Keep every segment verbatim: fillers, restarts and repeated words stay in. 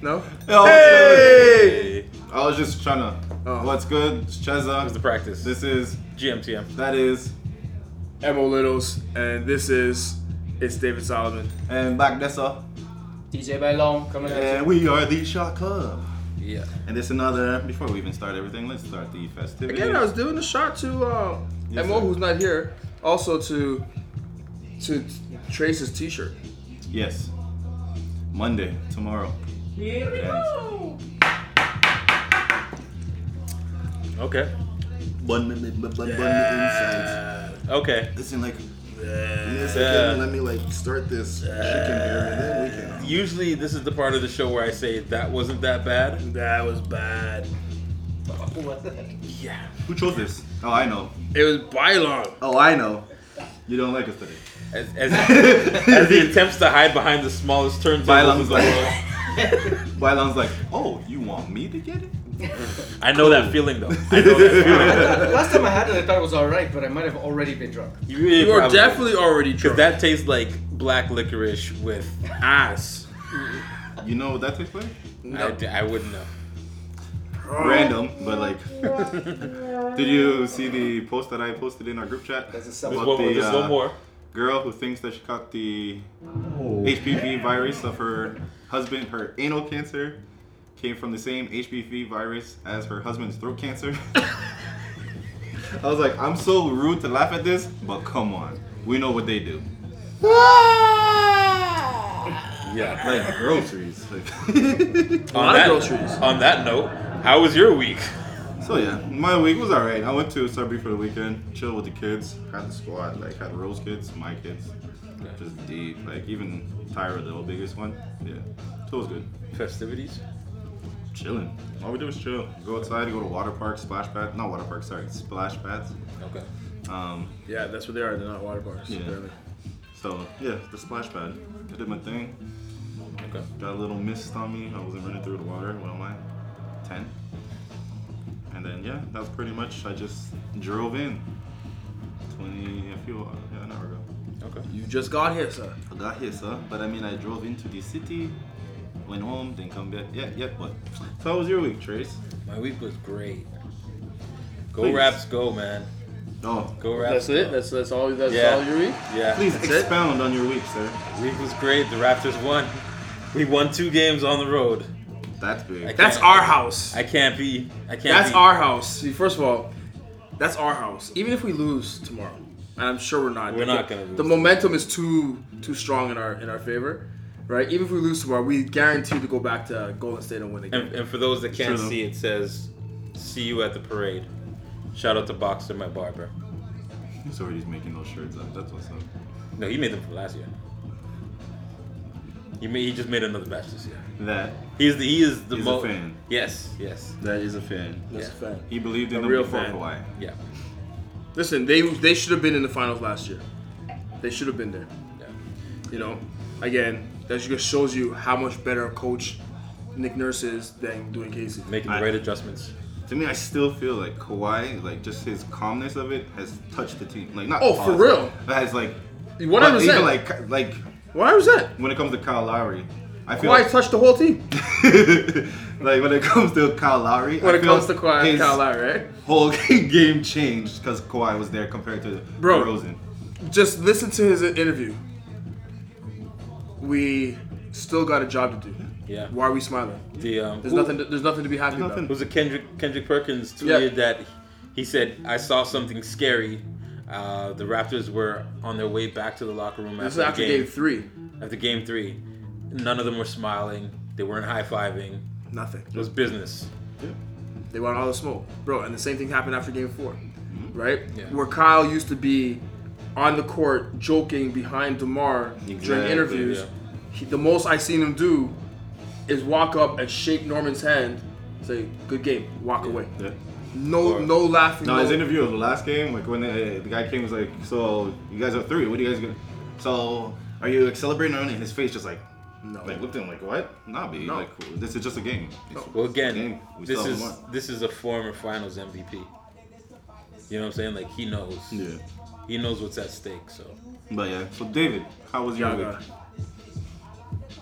No? Yo, Hey! I was just trying to. Oh. What's good? It's Cheza. It was the practice. This is. G M T M. That is. Emo Littles, and this is It's David Solomon. And back Dessa. D J Bailon coming at And you. we are the Shot Club. Yeah. And this another. Before we even start everything, let's start the festivities. Again, I was doing a shot to uh, Yes, Emo, sir. who's not here. Also to to Trace's t-shirt. Yes. Monday, tomorrow. Yes. Okay. Bun me, bun, bun, bun me inside. Okay. Listen, like. Give me a Yeah. second, let me like start this chicken here, and then we can. Usually, this is the part of the show where I say that wasn't that bad. That was bad. Yeah. Who chose this? Oh, I know. It was Bailon. Oh, I know. You don't like us today. As, as, as he attempts to hide behind the smallest turntable. Bylon's like, Bylon's like, oh, you want me to get it? I know that feeling though. I know that feeling. Last time I had it, I thought it was alright, but I might have already been drunk. You, really You are probably- definitely already Because drunk. that tastes like black licorice with ass. You know what that tastes like? I, d- I wouldn't know. Random, but like, did you see the post that I posted in our group chat? That's a There's self. one, About more, the, there's uh, one more. girl who thinks that she caught the H P V virus of her husband, her anal cancer came from the same H P V virus as her husband's throat cancer. I was like, I'm so rude to laugh at this, but come on, we know what they do. Yeah. Like groceries. Like On lot of that, groceries. On that note, how was your week? So yeah, my week was alright. I went to Sudbury for the weekend, chill with the kids, had the squad, like had Rose kids, my kids, just deep, like even Tyra, the old biggest one. Yeah, so it was good. Festivities? Chilling. All we do is chill. Go outside, go to water parks, splash pads. Not water parks, sorry, splash pads. Okay. Um, Yeah, that's what they are. They're not water parks. Yeah. apparently. so yeah, the splash pad. I did my thing. Okay. Got a little mist on me. I wasn't running through the water. What am I? ten. And then yeah, that was pretty much. I just drove in. Twenty a few yeah, an hour ago. Okay. You just got here, sir. I got here, sir. But I mean, I drove into the city, went home, then come back. Yeah, yeah. What? So how was your week, Trace? My week was great. Go Please. Raps, go, man. Oh, Go Raps. That's it. go. That's that's all. That's Yeah. all your week. Yeah. please That's it? expound on your week, sir. Week was great. The Raptors won. We won two games on the road. That's big. I That's can't- our house. I can't be. I can't. That's be, our house. See, first of all, that's our house. Even if we lose tomorrow, and I'm sure we're not. We're not gonna lose. The momentum is too too strong in our in our favor, right? Even if we lose tomorrow, we guarantee to go back to Golden State and win again. And, and for those that can't True, though. see, it says, "See you at the parade." Shout out to Boxer, my barber. He's already making those shirts up. That's what's up. No, he made them from last year. He made, he just made another batch this year. That He's the he is the He's a most fan. Yes, yes, that is a fan. That's yeah. a fan. He believed in A them real before fan. Kawhi. yeah, Listen, they they should have been in the finals last year. They should have been there. yeah. You know, again, that just shows you how much better a coach Nick Nurse is than doing Casey. Making the I- right adjustments. To me, I still feel like Kawhi, like just his calmness of it, has touched the team. Like not. Oh, for caused, real? But has like. One but hundred even percent. like like One hundred percent. when it comes to Kyle Lowry, I feel Kawhi like, touched the whole team. like when it comes to Kyle Lowry, When I it feel comes to Kawhi, his Kyle Lowry, right? whole game changed because Kawhi was there compared to Bro. Rosen. Just listen to his interview. We still got a job to do. Yeah. Why are we smiling? The um, There's who- nothing. To, there's nothing to be happy There's about. nothing. Was it Kendrick Kendrick Perkins Yeah. tweeted that he said, "I saw something scary." Uh, the Raptors were on their way back to the locker room This is after, after the game game. three. After game three, none of them were smiling. They weren't high fiving. Nothing. It was business. They want all the smoke, bro. And the same thing happened after game four, right? Yeah. Where Kyle used to be on the court joking behind DeMar during Exactly, interviews. yeah. He, the most I seen him do is walk up and shake Norman's hand, say "Good game," walk away. Yeah. No, Or- no laughing. No, no, his interview of the last game, like when the, the guy came, was like, "So you guys are three. What do you guys gonna? So are you like, celebrating?" And his face just like, no. like looked at him like, "What? Nah, B. No. Like this is just a game." Well, again, Game. We this still have is one. this is a former Finals M V P. You know what I'm saying? Like he knows. Yeah. He knows what's at stake. So But yeah. So David, how was your Yaga. week? My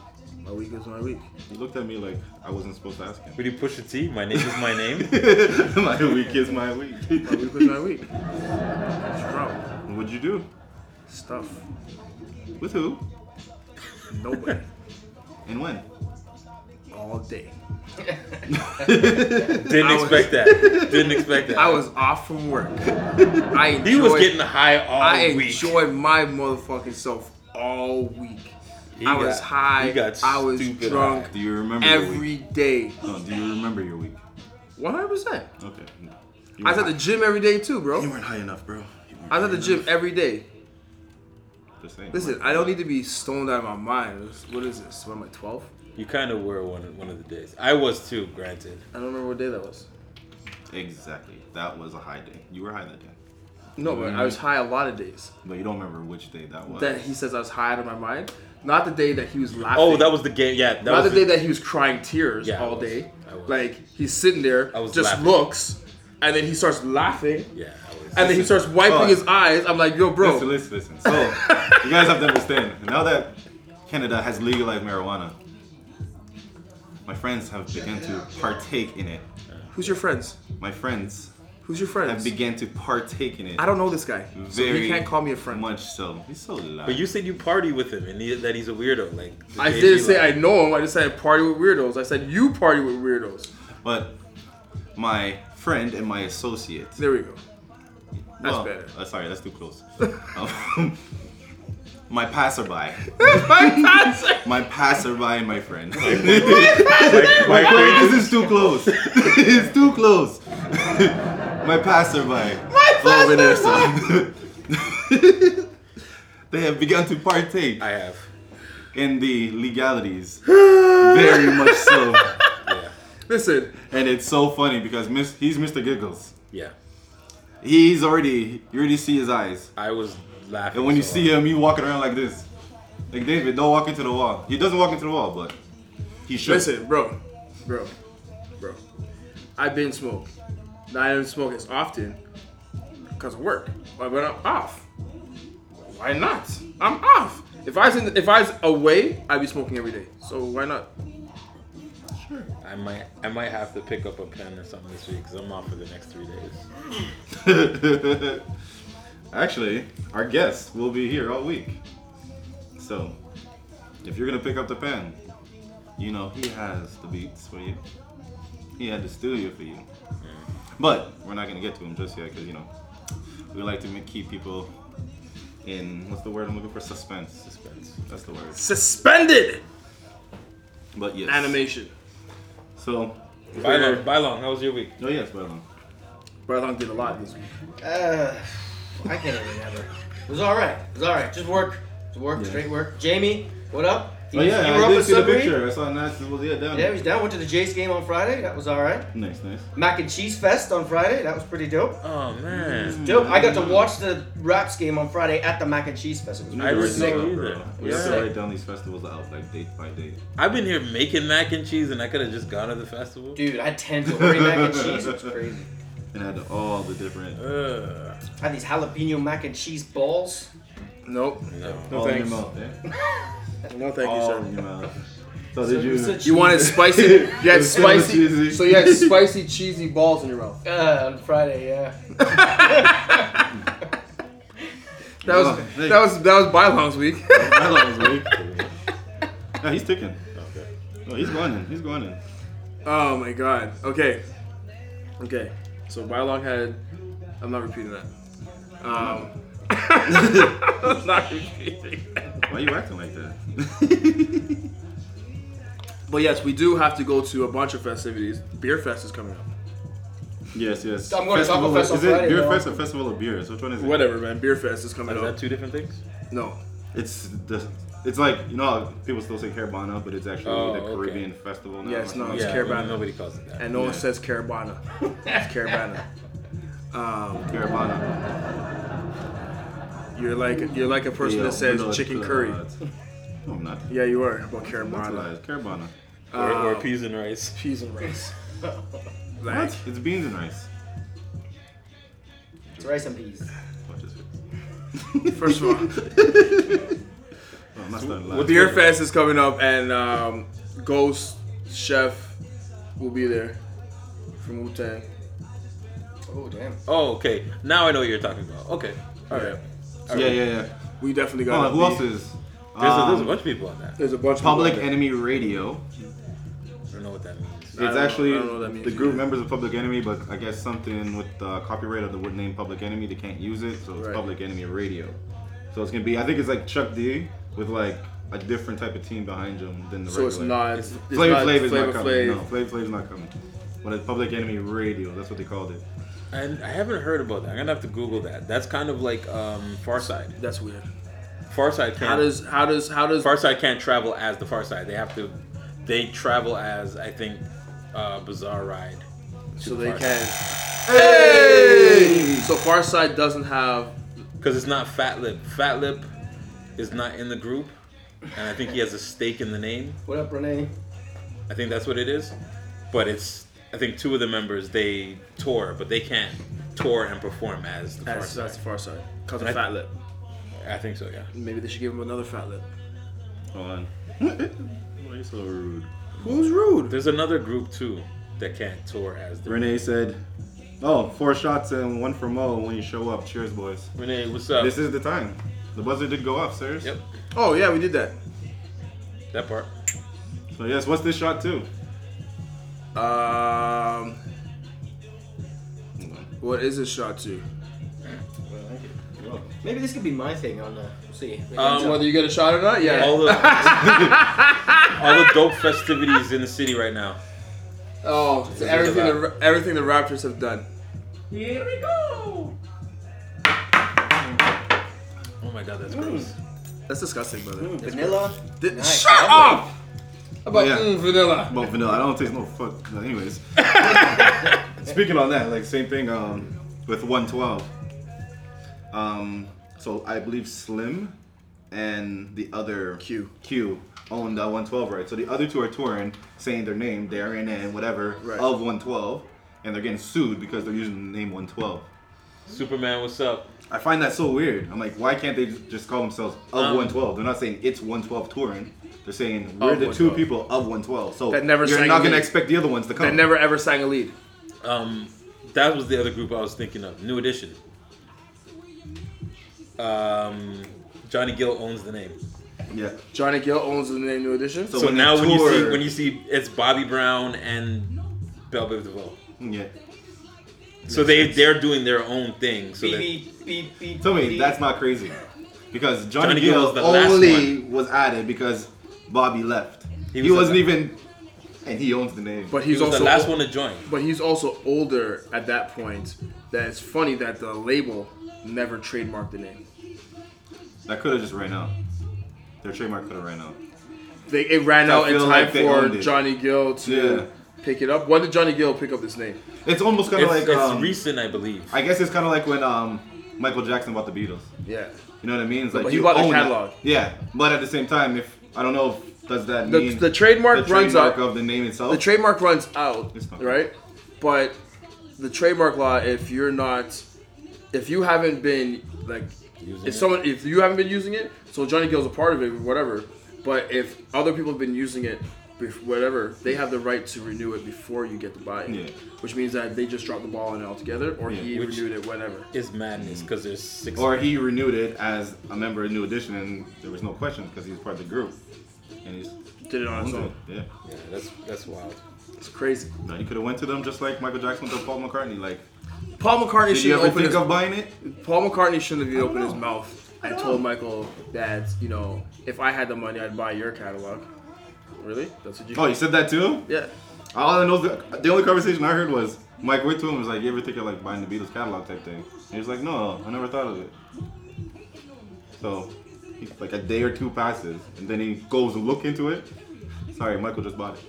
My week is my week. He looked at me like I wasn't supposed to ask him. Would you push a T? My name is my name. My week is my week. My week was my week. What's your problem? What'd you do? Stuff. With who? Nobody. And when? All day. Didn't I was- expect that. Didn't expect that. I was off from work. I enjoyed, He was getting high all I week. enjoyed my motherfucking self all week. He I was got- high. he got I was stupid drunk high. Do you remember your every week? day. No, do you remember your week? one hundred percent. Okay. You I was at weren't the gym every day too, high- bro. You weren't high enough, bro. You weren't I was at high the gym enough. every day. Just saying. Listen, I don't need to be stoned out of my mind. What is this? What am I, twelve? You kind of were one of, one of the days. I was too, granted. I don't remember what day that was. Exactly. That was a high day. You were high that day. No, but I was high a lot of days. But you don't remember which day that was. That he says I was high out of my mind. Not the day that he was laughing. Oh, that was the game. Yeah, that Not was the day that he was crying tears Yeah, I all was. day. I was. Like he's sitting there, I was just laughing. looks, and then he starts laughing, Yeah, I was. and then he starts wiping Oh. his eyes. I'm like, yo, bro. Listen, listen, listen. So, you guys have to understand. Now that Canada has legalized marijuana, my friends have begun to partake in it. Who's your friends? My friends Who's your have friends? begun to partake in it. I don't know this guy, so Very he can't call me a friend. Much so. He's so loud. But you said you party with him and he, that he's a weirdo. Like the I Jay-Z didn't say line. I know him. I just said I party with weirdos. I said you party with weirdos. But my friend and my associate. There we go. That's well, better. Uh, sorry, that's too close. Um, my passerby. My passerby, my friend. Like, My like, friend, this is too close. It's too close. My passerby. My passerby. They have begun to partake I have. in the legalities. Very much so. Yeah. Listen, And it's so funny because miss, he's Mister Giggles. Yeah. He's already, you already see his eyes. I was laughing. And when you so see hard. him, he walking around like this. Like, David, don't walk into the wall. He doesn't walk into the wall, but he should. listen, bro, bro, bro. I've been smoke. Now I don't smoke as often because of work. But when I'm off, why not? I'm off. If I was in, if I was away, I'd be smoking every day. So why not? I might I might have to pick up a pen or something this week because I'm off for the next three days. Actually, our guest will be here all week. So, if you're gonna pick up the pen, you know he has the beats for you. He had the studio for you. But we're not gonna get to him just yet because you know we like to make, keep people in what's the word I'm looking for? Suspense. Suspense. That's the word. Suspended But yes. animation. So. Bye long, bye long. How was your week? Oh yes, well. Barlong did a lot this week. Uh, I can't even remember. It was all right. It was all right. Just work. Just work. Yeah. Straight work. Jamie, what up? Oh yeah, you were I up did at see the Sudbury? picture. I saw Nats was yeah down Yeah, there. he's down. Went to the Jays game on Friday. That was all right. Nice, nice. Mac and Cheese Fest on Friday. That was pretty dope. Oh man. Dope. I got to watch the Raps game on Friday at the Mac and Cheese Fest. It was We I need to didn't write know down, either. bro. We Yeah. have to write down these festivals out like date by date. I've been here making mac and cheese and I could have just gone to the festival. Dude, I had ten Dory mac and cheese. It was crazy. And had all the different. Ugh. I had these jalapeno mac and cheese balls. Nope. No. No all thanks. in your mouth, eh? No, thank you, all sir. in your mouth. So did you? Such- You wanted spicy. You had It was so spicy. cheesy. So you had spicy, cheesy balls in your mouth. Uh, on Friday, yeah. That was Oh, hey. that was that was Bylong's week. That long was weak. Yeah, he's ticking. Okay. Oh, he's going in. He's going in. Oh my god. Okay. Okay. So Bylong had. I'm not repeating that. Um. I'm not repeating that. Why are you acting like that? But yes, we do have to go to a bunch of festivities. Beer Fest is coming up. yes, yes. I'm going to Taco Festival- Fest on Is it Friday, Beer though. Fest or Festival of Beers? Which one is it? Whatever, man. Beer Fest is coming Is up. that two different things? No. It's the. It's like you know how people still say Carabana, but it's actually Oh, the okay. Caribbean festival now. Yes, no, It's yeah, Carabana. nobody calls it that. And no one Yeah. says Carabana. It's Carabana. Um, Carabana. you're like you're like a person Yeah, that says no, it's, chicken uh, curry. it's- No, I'm not. Yeah, you are about That's Carabana. lies. Carabana. Or, or Um, peas and rice. Cheese and rice. Like, What? It's beans and rice. It's rice and peas. Watch this. first of all, I'm not starting What live. Beer Fest is coming up, and um, Ghost Chef will be there from Wu Tang. Oh damn. Oh, okay. Now I know what you're talking about. Okay. All right. Yeah. Yeah, yeah, yeah. We definitely Hold got. on, who else is? There's, a, there's a Um, bunch of people on that. There's a bunch of Public people out Enemy Radio. I don't know what that means. I It's don't know- actually I don't know what that means the group either. members of Public Enemy, but I guess something with the copyright of the word name Public Enemy, they can't use it, so it's Right. Public Enemy Radio. So it's gonna be, I think it's like Chuck D with like a different type of team behind him than the there. So regular. it's not. It's- It's Flavor not Flav is Flavor not coming. Flav. No, Flavor Flav is not coming. But it's Public Enemy Radio. That's what they called it. And I haven't heard about that. I'm gonna have to Google that. That's kind of like um, Farside. That's weird. Farside can't. How does how does how does Farside can't travel as the Farside. They have to. They travel as I think uh, Bizarre Ride. so they Farside. can? Hey! So Farside doesn't have. Because it's not Fat Lip. Fat Lip is not in the group, and I think he has a stake in the name. What up, Renee? I think that's what it is. But it's. I think two of the members they tour, but they can't tour and perform as the That's, Farside. that's the Farside. Because of I- Fat Lip. I think so. Yeah. Maybe they should give him another Fat Lip. Hold on. Why are you so rude? Who's rude? There's another group too that can't tour as the. Renee said, "Oh, four shots and one for Mo when you show up. Cheers, boys. Renee, what's up? This is the time. The buzzer did go off, sirs. Yep. Oh yeah, we did that. That part. So yes, what's this shot to? Um, what is this shot to? Maybe this could be my thing on the. We'll see. Maybe Um, it's up. Whether you get a shot or not, yeah. All the all the dope festivities in the city right now. Oh, it's everything the everything the Raptors have done. Here we go. Oh my god, that's gross. That's disgusting, brother. Mm, vanilla. Th- Nice. Shut up! How about Yeah. mm, vanilla? Well, vanilla. I don't taste no fuck. no, Anyways, speaking on that, like same thing um, with one twelve. Um, so I believe Slim and the other Q. Q own the one twelve, right? So the other two are touring, saying their name, Darren and whatever, Right. of one twelve, and they're getting sued because they're using the name one twelve. Superman, what's up? I find that so weird. I'm like, why can't they just call themselves of Um, one twelve? They're not saying it's one twelve touring. They're saying we're Of the two one twelve. people of one twelve. So That never you're sang not a gonna lead. expect the other ones to come. That never ever sang a lead. Um, that was the other group I was thinking of. New Edition. Um, Johnny Gill owns the name. Yeah. Johnny Gill owns the name New Edition. So So, when they now when you see tour- when you see it's Bobby Brown and Bell Biv DeVoe. Yeah. So they they're doing their own thing. So Beep, that, beep, beep, beep, Tell me beep. that's not crazy. Because Johnny, Johnny Gill Gill was the last only was added because Bobby left. He He, was wasn't the- even, and he owns the name. But he he's was also the last o- one to join. But he's also older at that point. That it's funny that the label never trademarked the name. that could have just ran out. Their trademark could have ran out. They it ran I out in feel time like they for owned it. Johnny Gill to Yeah. pick it up. When did Johnny Gill pick up this name? It's almost kind It's, of like it's um, recent, I believe. I guess it's kind of like when um, Michael Jackson bought the Beatles. Yeah. You know what I mean? It's like but he you bought the own it. catalog. Yeah, but at the same time, if I don't know, if does that The, mean the trademark the runs trademark out. of the name itself? The trademark runs out, It's not. right? But the trademark law, if you're not, if you haven't been like, Using if it? someone, if you haven't been using it, so Johnny Gill's a part of it, whatever. But if other people have been using it, bef- whatever, they have the right to renew it before you get to buy it. Yeah. Which means that they just dropped the ball on it altogether, or Yeah, he which- renewed it, whatever. It's madness because there's six. Or he renewed it as a member of New Edition, and there was no question because he's part of the group, and he's Did it on his owns own. it. Yeah. Yeah, that's that's wild. It's crazy. No, he could have went to them just like Michael Jackson went to Paul McCartney. Like, Paul McCartney did you shouldn't ever open think his of buying it? Paul McCartney shouldn't have even opened his know. mouth and I told know. Michael that, you know, if I had the money, I'd buy your catalog. Really? That's what you Oh, you said that too? Yeah. All I know, is the, the only conversation I heard was Mike went to him and was like, "You ever think of like buying the Beatles catalog type thing?" And he was like, "No, I never thought of it." So, he, like a day or two passes, and then he goes to look into it. Sorry, Michael just bought it.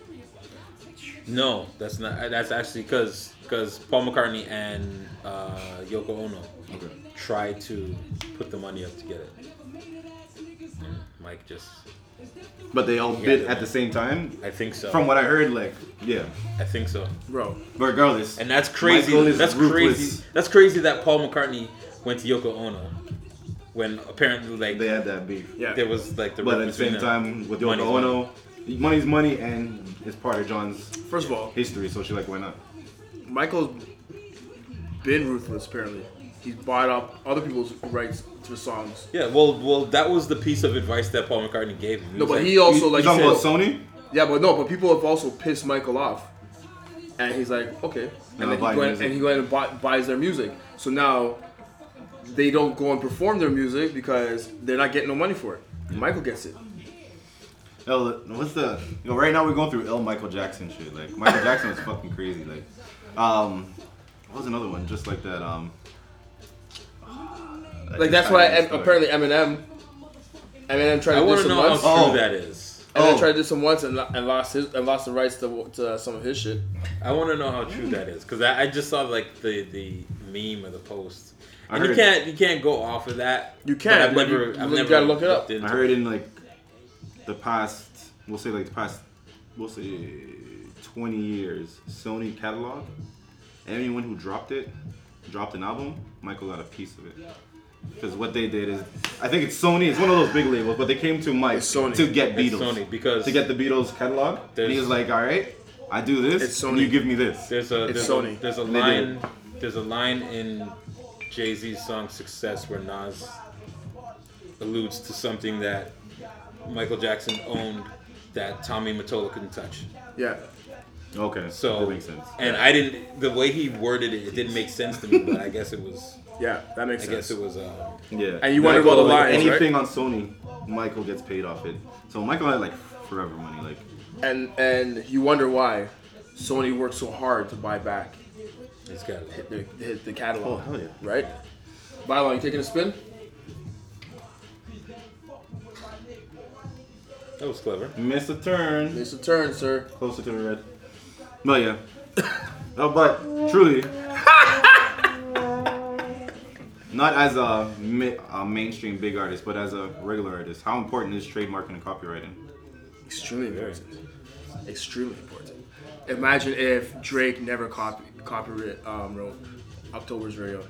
No, that's not. That's actually because because Paul McCartney and uh, Yoko Ono Okay. tried to put the money up to get it. And Mike just. But they all Yeah, bid they at the same time. I think so. From what I heard, like, yeah. I think so. Bro. But regardless, And that's crazy. Michael is That's ruthless. crazy. That's crazy that Paul McCartney went to Yoko Ono. when apparently like They had that beef. Yeah. there was like the But at the rift same between them. time, with Money's Yoko Ono, money's money, and it's part of John's First of all, history. So she's like, why not? Michael's been ruthless. Apparently, he's bought up other people's rights to songs. Yeah, well, well, that was the piece of advice that Paul McCartney gave him. He No, was but like, he also you, like you talking he about said- Sony? Yeah, but no, but people have also pissed Michael off, and he's like, okay, and I'll then he buy went, music. and he went and buy, buys their music. So now they don't go and perform their music because they're not getting no money for it. Michael gets it. El, what's the? You know, right now we're going through El Michael Jackson shit. Like Michael Jackson was fucking crazy. Like, um, what was another one just like that? Um, Like that's why em- apparently Eminem, Eminem tried I to do want to some know how once. true Oh. that is. And then Oh. tried to do some once and, lo- and lost his and lost the rights to, to some of his shit. I want to know how true that is because I, I just saw like the the meme or the post, I and you heard- can't you can't go off of that. You but can, I've but never you- I've you never gotta look it up. looked into I heard in like the past, we'll say like the past, we'll say twenty years, Sony catalog. Anyone who dropped it, dropped an album, Michael got a piece of it. Because what they did is, I think it's Sony. It's one of those big labels, but they came to Mike It's Sony. to get It's Beatles, Sony because to get the Beatles catalog. And There's- he was like, "All right, I do this, It's and Sony. you give me this." there's a It's there's Sony. a, there's a They line did. there's a line in Jay-Z's song "Success" where Nas alludes to something that Michael Jackson owned that Tommy Mottola couldn't touch. Yeah. Okay, So that makes sense. And I didn't the way he worded it, it didn't make sense to me, but I guess it was Yeah, that makes I sense. guess it was um, Yeah, And you wonder about the like, lines, anything on Sony, Michael gets paid off it. So Michael had like forever money, like. and and you wonder why Sony worked so hard to buy back it's got hit the, hit the catalog. Oh, hell yeah. Right? Bylon, you taking a spin? that was clever. Missed a turn. It's a turn, sir. Closer to the red. But yeah. Oh, but truly, not as a, mi- a mainstream big artist, but as a regular artist, how important is trademarking and copywriting? Extremely important. Extremely important. Imagine if Drake never copy copyright um, wrote October's Radio.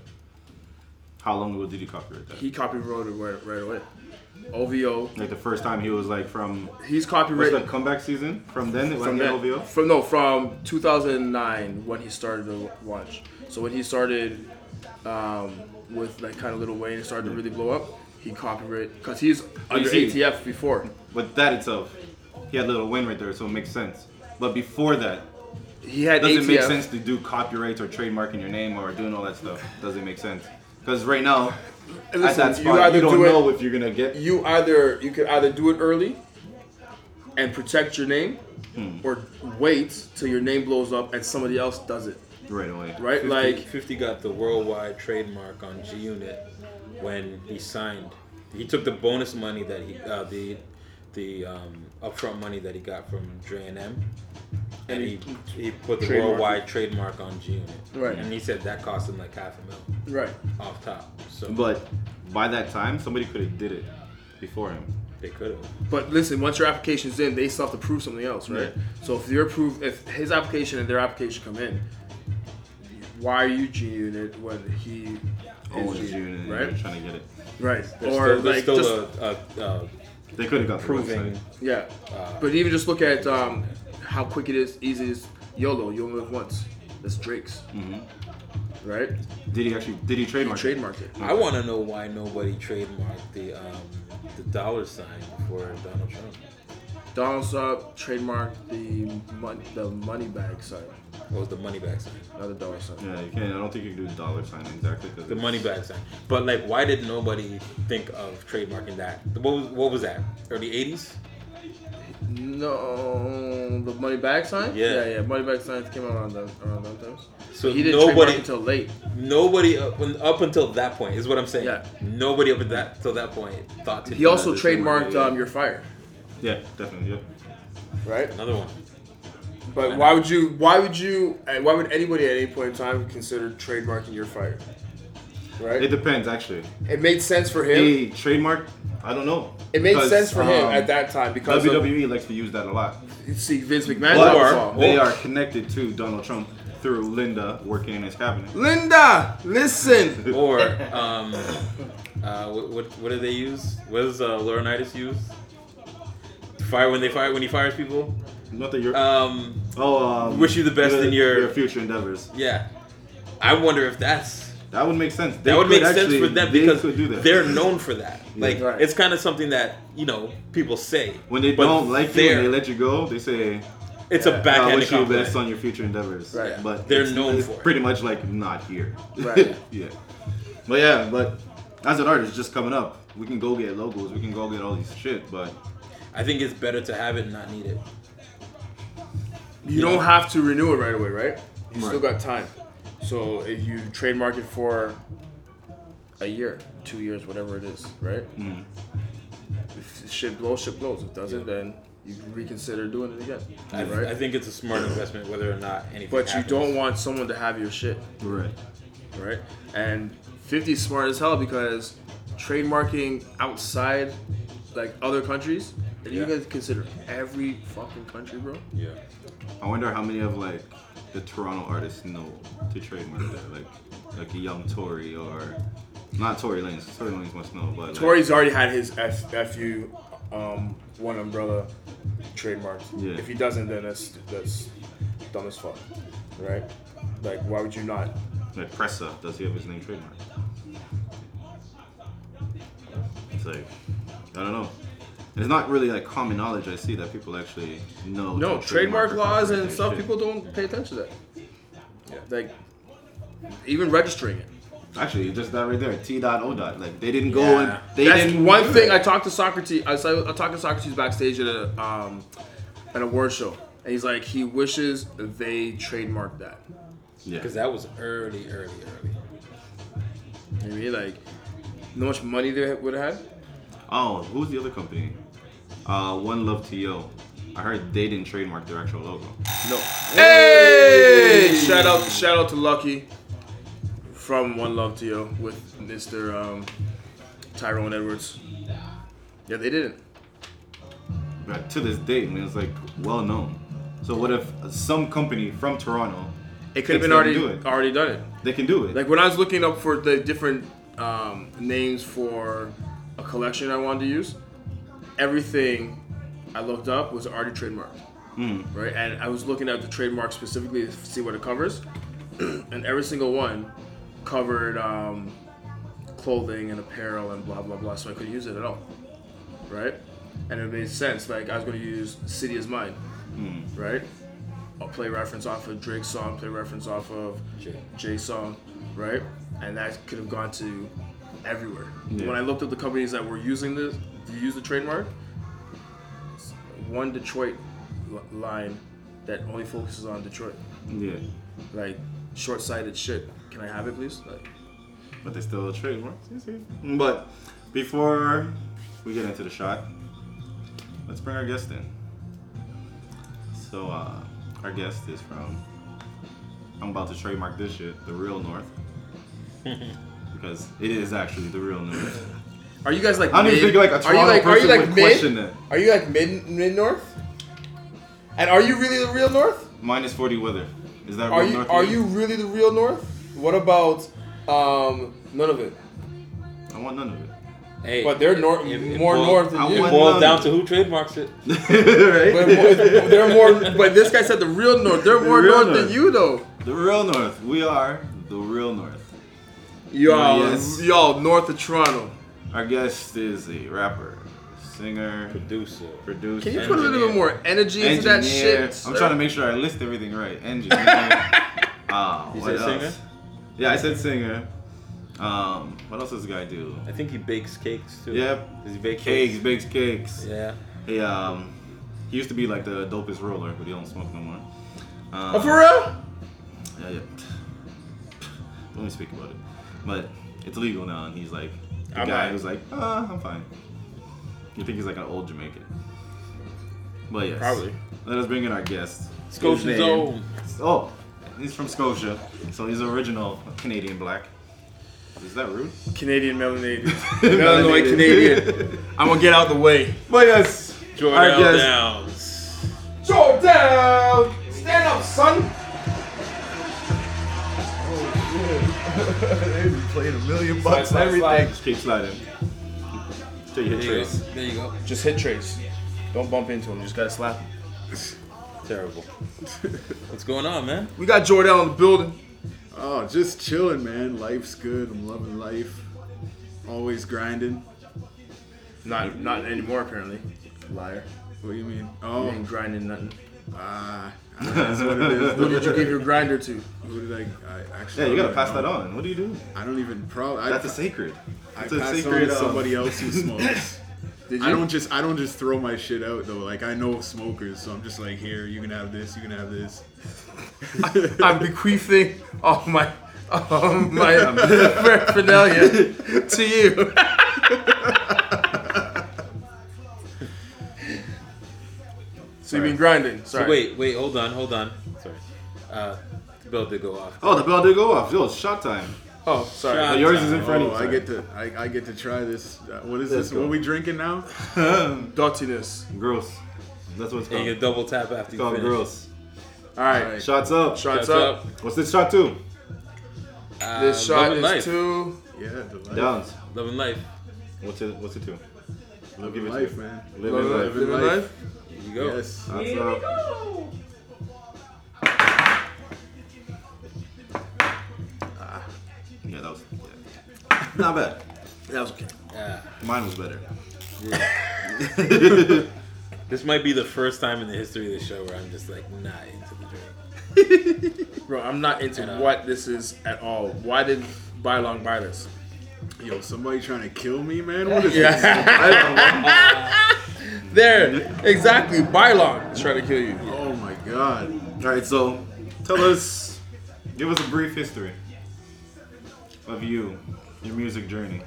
How long ago did he copyright that? He copyrighted it right, right away. O V O. Like the first time he was like from He's what's copyrighted the comeback season? From then, from from that, O V O. from no from two thousand nine when he started to watch. So when he started um, with like kind of Lil Wayne and started to really blow up, he copyrighted because he's under see- A T F before. But that itself, he had a little win right there, so it makes sense. But before that, He had doesn't A T F. make sense to do copyrights or trademarking your name or doing all that stuff. Doesn't make sense. Because right now, And at listen, that you spot, either you don't do it- know if you're gonna get. You either you could either do it early and protect your name, Hmm. or wait till your name blows up and somebody else does it. Right away. Right? fifty, Like fifty got the worldwide trademark on G Unit when he signed. He took the bonus money that he uh, the the um, upfront money that he got from Dre and M, and he he put the Trademark. worldwide trademark on G Unit. Right. And he said that cost him like half a mil right. off top. So But by that time, somebody could have did it before him. they could have. But listen, once your application's in, they still have to prove something else, right? So if your proof, if his application and their application come in, why are you G Unit when he Owns is G you Unit, and right? you're trying to get it. Right. There's or still, there's like still just a, a, a They could have got the proving. website. yeah. Uh, But even just look at um, how quick it is, easy it is. YOLO, you only live once. That's Drake's, hmm right? Did he actually? Did he He trademark? it? trademarked it. I want to know why nobody trademarked the um, the dollar sign for Donald Trump. Donald Trump trademarked the money, the money bag sign, What was the money bag sign? not the dollar sign. Yeah, you can't. I don't think you can do dollar sign exactly because The money bag sign. But like, why did nobody think of trademarking that? What was what was that? Early eighties? No, the money bag sign. Yeah. yeah, yeah. Money bag sign came out around that around that time. So He didn't nobody, trademark until late. nobody up, up until that point is what I'm saying. Yeah. Nobody up until that till that point thought to. He do also that. trademarked yeah. um, Your Fire, Yeah, definitely. Yeah. right? Another one. But why would you? Why would you? And why would anybody at any point in time consider trademarking Your Fire? Right. It It, depends actually. made sense for him. He trademarked. I don't know. it made Because, sense for him um, at that time because W of, W E likes to use that a lot. see Vince McMahon. But was all. they are connected to Donald Trump through Linda working in his cabinet. Linda, listen. Or um, uh, what, what what do they use? What does uh, Laurinaitis use? Fire when they fire when he fires people. Not that you're. Um, oh, um, wish you the best in your- your future endeavors. yeah, I wonder if that's That would make sense. They that would could make actually- sense for them they because could do that. they're known for that. Yeah. Like Right. it's kind of something that you know people say When they but don't like you they're- and they let you go, they say, It's a "I backhanded wish you the compliment. best on your future endeavors." Right. But They're it's- known it's for it. pretty much like not here. Right. yeah. But yeah, but as an artist, just coming up, we can go get logos, we can go get all these shit, but I think it's better to have it and not need it. You don't have to renew it right away, right? You still Right. got time. So if you trademark it for a year, two years, whatever it is, right? mm, If shit blows, shit blows. If it doesn't, then you can reconsider doing it again, I, right? I think it's a smart investment whether or not anything But you happens. don't want someone to have your shit, right. right? And fifty's smart as hell because trademarking outside, like other countries, and you Yeah. guys consider every fucking country, bro. Yeah. I wonder how many of like the Toronto artists know to trademark that, like like a young Tory or not Tory Lanez. Tory Lanez must know, but like, Tory's already had his F, F U um, one umbrella trademarked. Yeah. If he doesn't, then that's that's dumb as fuck, right? Like, why would you not? like Pressa, does he have his name trademarked? It's like I don't know. And it's not really like common knowledge. I see that people actually know. No, to trademark or laws copyright and their stuff. shit. People don't pay attention to that. Yeah. Like, even registering it. Actually, just that right there, T dot O dot. Like they didn't go Yeah. and they That's didn't. one do thing. that. I talked to Socrates. I, saw, I talked to Socrates backstage at a um, an award show, and he's like, he wishes they trademarked that. Yeah. Because that was early, early, early. You know what I mean? Like, you know how much money they would have had? Oh, who's the other company? Uh, One Love T O. I heard they didn't trademark their actual logo. No. Hey! Shout out, shout out to Lucky from One Love to You with Mister Um, Tyrone Edwards. Yeah, they didn't. But to this date, man, it's like well known. So what if some company from Toronto? It could have thinks been they already can do it? already done it. They can do it. Like when I was looking up for the different um, names for a collection I wanted to use, everything I looked up was already trademarked. Mm. Right? And I was looking at the trademark specifically to see what it covers, and every single one covered um, clothing and apparel and blah blah blah. So I couldn't use it at all. Right? And it made sense. Like I was going to use "City Is Mine," Mm. right? I'll play reference off of Drake's song, play reference off of Jay. Jay's song, right? And that could have gone to everywhere. Yeah. When I looked at the companies that were using this, to use the trademark, one Detroit l- line that only focuses on Detroit, Yeah. like short-sighted shit. Can I have it, please? Like, But they still a trademark. You see? But before we get into the shot, let's bring our guest in. So uh, our guest is from. I'm about to trademark this shit, the real North, because it is actually the real North. are you guys like? I don't even mid- think like a are you Toronto like? Are you person like would mid? question that. Are you like mid mid north? And are you really the real north? Minus forty weather. Is that Are real you North? are to you really the real north? What about um none of it? I want none of it. Hey, But they're nor- it- it more boils- north than I you. It want- boils none down of to it. who trademarks it. right? But more, they're more. But this guy said the real north. They're more real north, north. than you, though. The real North. We are the real North. Y'all, Yes. y'all north of Toronto. Our guest is a rapper, singer, Producer. producer. Can you put a little bit Engineer. more energy into that engineer. shit? I'm sir? trying to make sure I list everything right. Engineer. uh, You what said else? singer? Yeah, I said singer. Um, what else does this guy do? I think he bakes cakes too. Yep. Does he bake Cakes, cakes? bakes cakes. Yeah. He um, he used to be like the dopest roller, but he don't smoke no more. Um, Oh, for real? Yeah, yeah. Let me speak about it. But it's legal now, and he's like the I'm guy not. who's like, uh, I'm fine. You think he's like an old Jamaican? But yes. Probably. Let us bring in our guest. His Scotia's name- own. Oh, he's from Scotia, so he's original Canadian black. Is that rude? Canadian melanated. Illinois Canadian. I'm gonna get out the way. But yes, our Jordan guest. Downs. Jordan! Stand up, son! They be playing a million Slide, bucks and slide, slide. everything. Just keep sliding. Till you hit There you go. trace. There you go. Just hit Trace. Don't bump into him. Just gotta slap him. Terrible. What's going on, man? We got Jordell in the building. Oh, just chilling, man. Life's good. I'm loving life. Always grinding. Not not anymore apparently. Liar. What do you mean? You Oh, ain't grinding nothing. ah, that's what it is. Who did you give your grinder to? Who did I, I actually? Yeah, you gotta don't pass know. that on. What do you do? I don't even probably. That's a sacred. I It's a pass on secret. to um, somebody else who smokes. Did you? I don't just I don't just throw my shit out though. Like I know smokers, so I'm just like, here, you can have this, you can have this. I'm bequeathing all my all my paraphernalia to you. So you've been grinding. Sorry. So wait, wait, hold on, hold on. Sorry. Uh, the bell did go off. Oh, the bell did go off. Yo, it's shot time. Oh, sorry. Shot. Oh, yours is in front Oh, of you. I get to I, I get to try this. Uh, what is Let's this? go. What we drinking now? Dirtiness. Gross. That's what it's And called. you double tap after It's you call finish. gross. All right. Alright. Shots up. Shots Shots up. up. What's this shot to? Uh, This love shot and is life. to. Yeah, the life. Downs. Love and life. What's it? What's it to? Live give it to life, you. man. Live Living in life. life. Living life. life. Here you go. Yes. Shots up. Ah. Yeah, that was yeah. Not bad. That was okay. Yeah. Mine was better. This might be the first time in the history of the show where I'm just like not into the drink. Bro, I'm not into And, uh, what this is at all. Why did Bylong buy this? Yo, somebody trying to kill me, man? What is Yeah. There, exactly. Bylong is trying to kill you. this? Oh my god. All right, so tell us, give us a brief history of you, your music journey.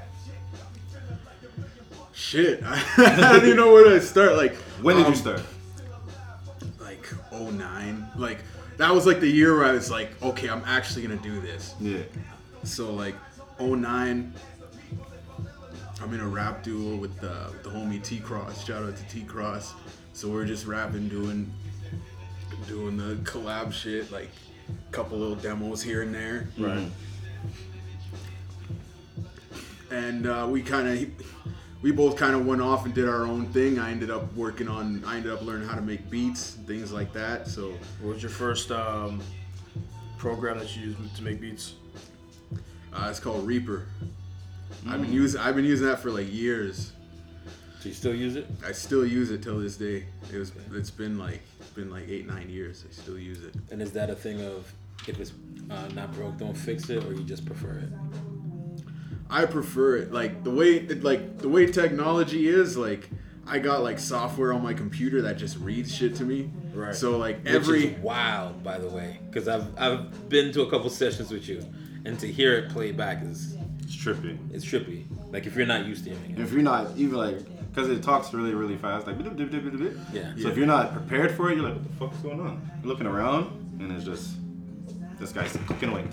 Shit. I don't even know where to start. Like, When did um, you start? Like oh nine. Like that was like the year where I was like, okay, I'm actually gonna do this. Yeah. So like oh nine, I'm in a rap duo with the, with the homie T Cross. Shout out to T Cross. So we're just rapping, doing doing the collab shit, like a couple little demos here and there. Right. And uh, we kind of we both kind of went off and did our own thing. I ended up working on I ended up learning how to make beats, things like that. So What was your first um, program that you used to make beats? uh, it's called Reaper. I've been using I've been using that for like years. Do you still use it? I still use it till this day. It was it's been like it's been like eight nine years. I still use it. And is that a thing of if it's uh, not broke, don't fix it, or you just prefer it? I prefer it like the way it, like the way technology is. Like I got like software on my computer that just reads shit to me. Right. So like Which every is wild, by the way, because I've I've been to a couple sessions with you, and to hear it play back is It's trippy. it's trippy. Like if you're not used to hearing it. If you're not even like, because it talks really, really fast, like, bit, bit, bit, bit, bit. Yeah. So if you're not prepared for it, you're like, what the fuck is going on? You're looking around, and it's just, this guy's cooking away.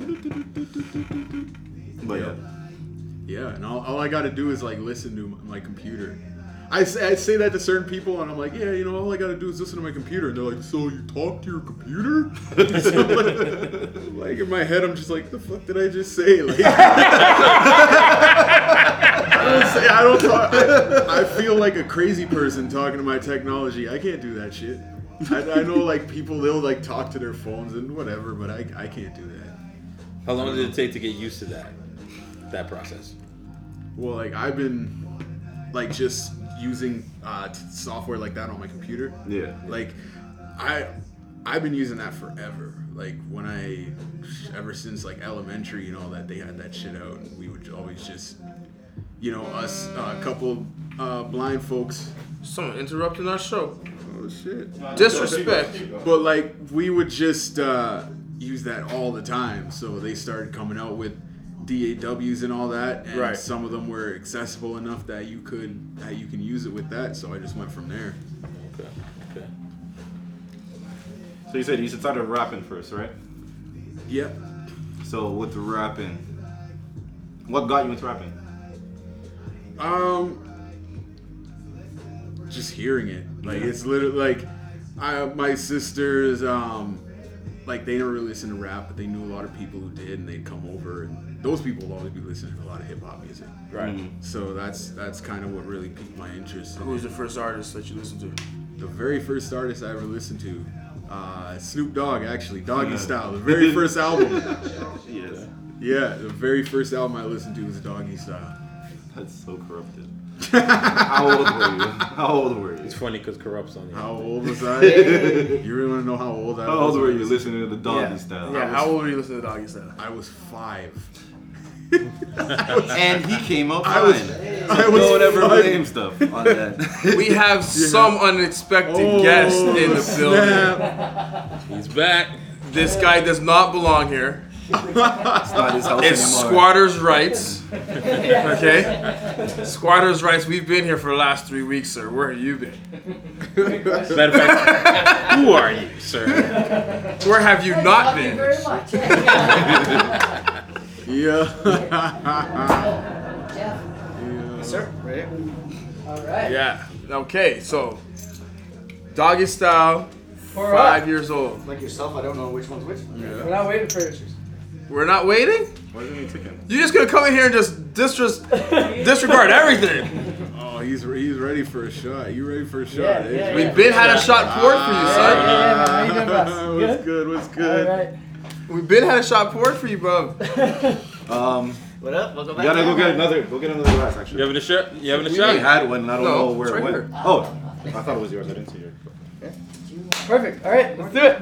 But yeah. yeah, and all, all I got to do is like listen to my, my computer. I say, I say that to certain people, and I'm like, yeah, you know, all I got to do is listen to my computer. And they're like, so you talk to your computer? So, like, like, in my head, I'm just like, the fuck did I just say? Like, I don't say, I don't talk. I, I feel like a crazy person talking to my technology. I can't do that shit. I, I know like people, they'll like talk to their phones and whatever, but I, I can't do that. How long did it take to get used to that that process? Well, like I've been like just using uh, t- software like that on my computer. Yeah. Like I I've been using that forever. Like when I ever since like elementary, you know, that they had that shit out, and we would always just, you know, us a uh, couple uh, blind folks. Someone interrupting our show. Oh shit. Disrespect. But like we would just uh, use that all the time. So they started coming out with D A Ws and all that, and Right. some of them were accessible enough that you could that you can use it with that. So I just went from there. Okay. Okay. So you said you started rapping first, right? Yeah. So with the rapping, what got you into rapping? Um, just hearing it, like it's literally like, I my sisters um like they never really listened to rap, but they knew a lot of people who did, and they'd come over, and those people will always be listening to a lot of hip hop music. Right. So that's that's kind of what really piqued my interest. in Who's it. the first artist that you listened to? The very first artist I ever listened to, uh, Snoop Dogg, actually, Doggy Style, the very first album. Yes. Yeah, the very first album I listened to was Doggy Style. That's so corrupted. How old were you? How old were you? It's funny because corrupts on you. How old was I? You really want to know how old I How was? old were you listening to the Doggy Yeah. Style? Yeah, how old were you listening to Doggy Style? I was five. And he came up I was, fine. I was Don't ever five. blame stuff on that. We have some unexpected Oh, guest in the building. snap. He's back. This guy does not belong here. It's not his house It's anymore. squatters' rights. Okay? Squatters' rights. We've been here for the last three weeks, sir. Where have you been? Matter of fact, who are you, sir? Where have you not Thank you been? very much. Yeah. Jeff. Sir, right here. All right. Yeah. Okay, so Doggy Style, For five us. years old. Like yourself, I don't know which one's which. We're not waiting for you. We're not waiting? Why isn't he ticking? You're just gonna come in here and just disres- disregard everything. Oh, he's he's ready for a shot. You ready for a shot? Yeah, eh? yeah, We've been had a shot poured for you, Yeah, son. yeah, man. How you doing, boss? What's Good? good? What's All good? right. We've been had a shot poured for you, bro. Um, What up? We'll go you back. gotta go get another. Go get another glass. Actually, You having a shot? You having a we shot? had one. And I don't No, know where it's it right went. here. Oh, I thought it was yours. I didn't see yours. Perfect. All right, let's do it.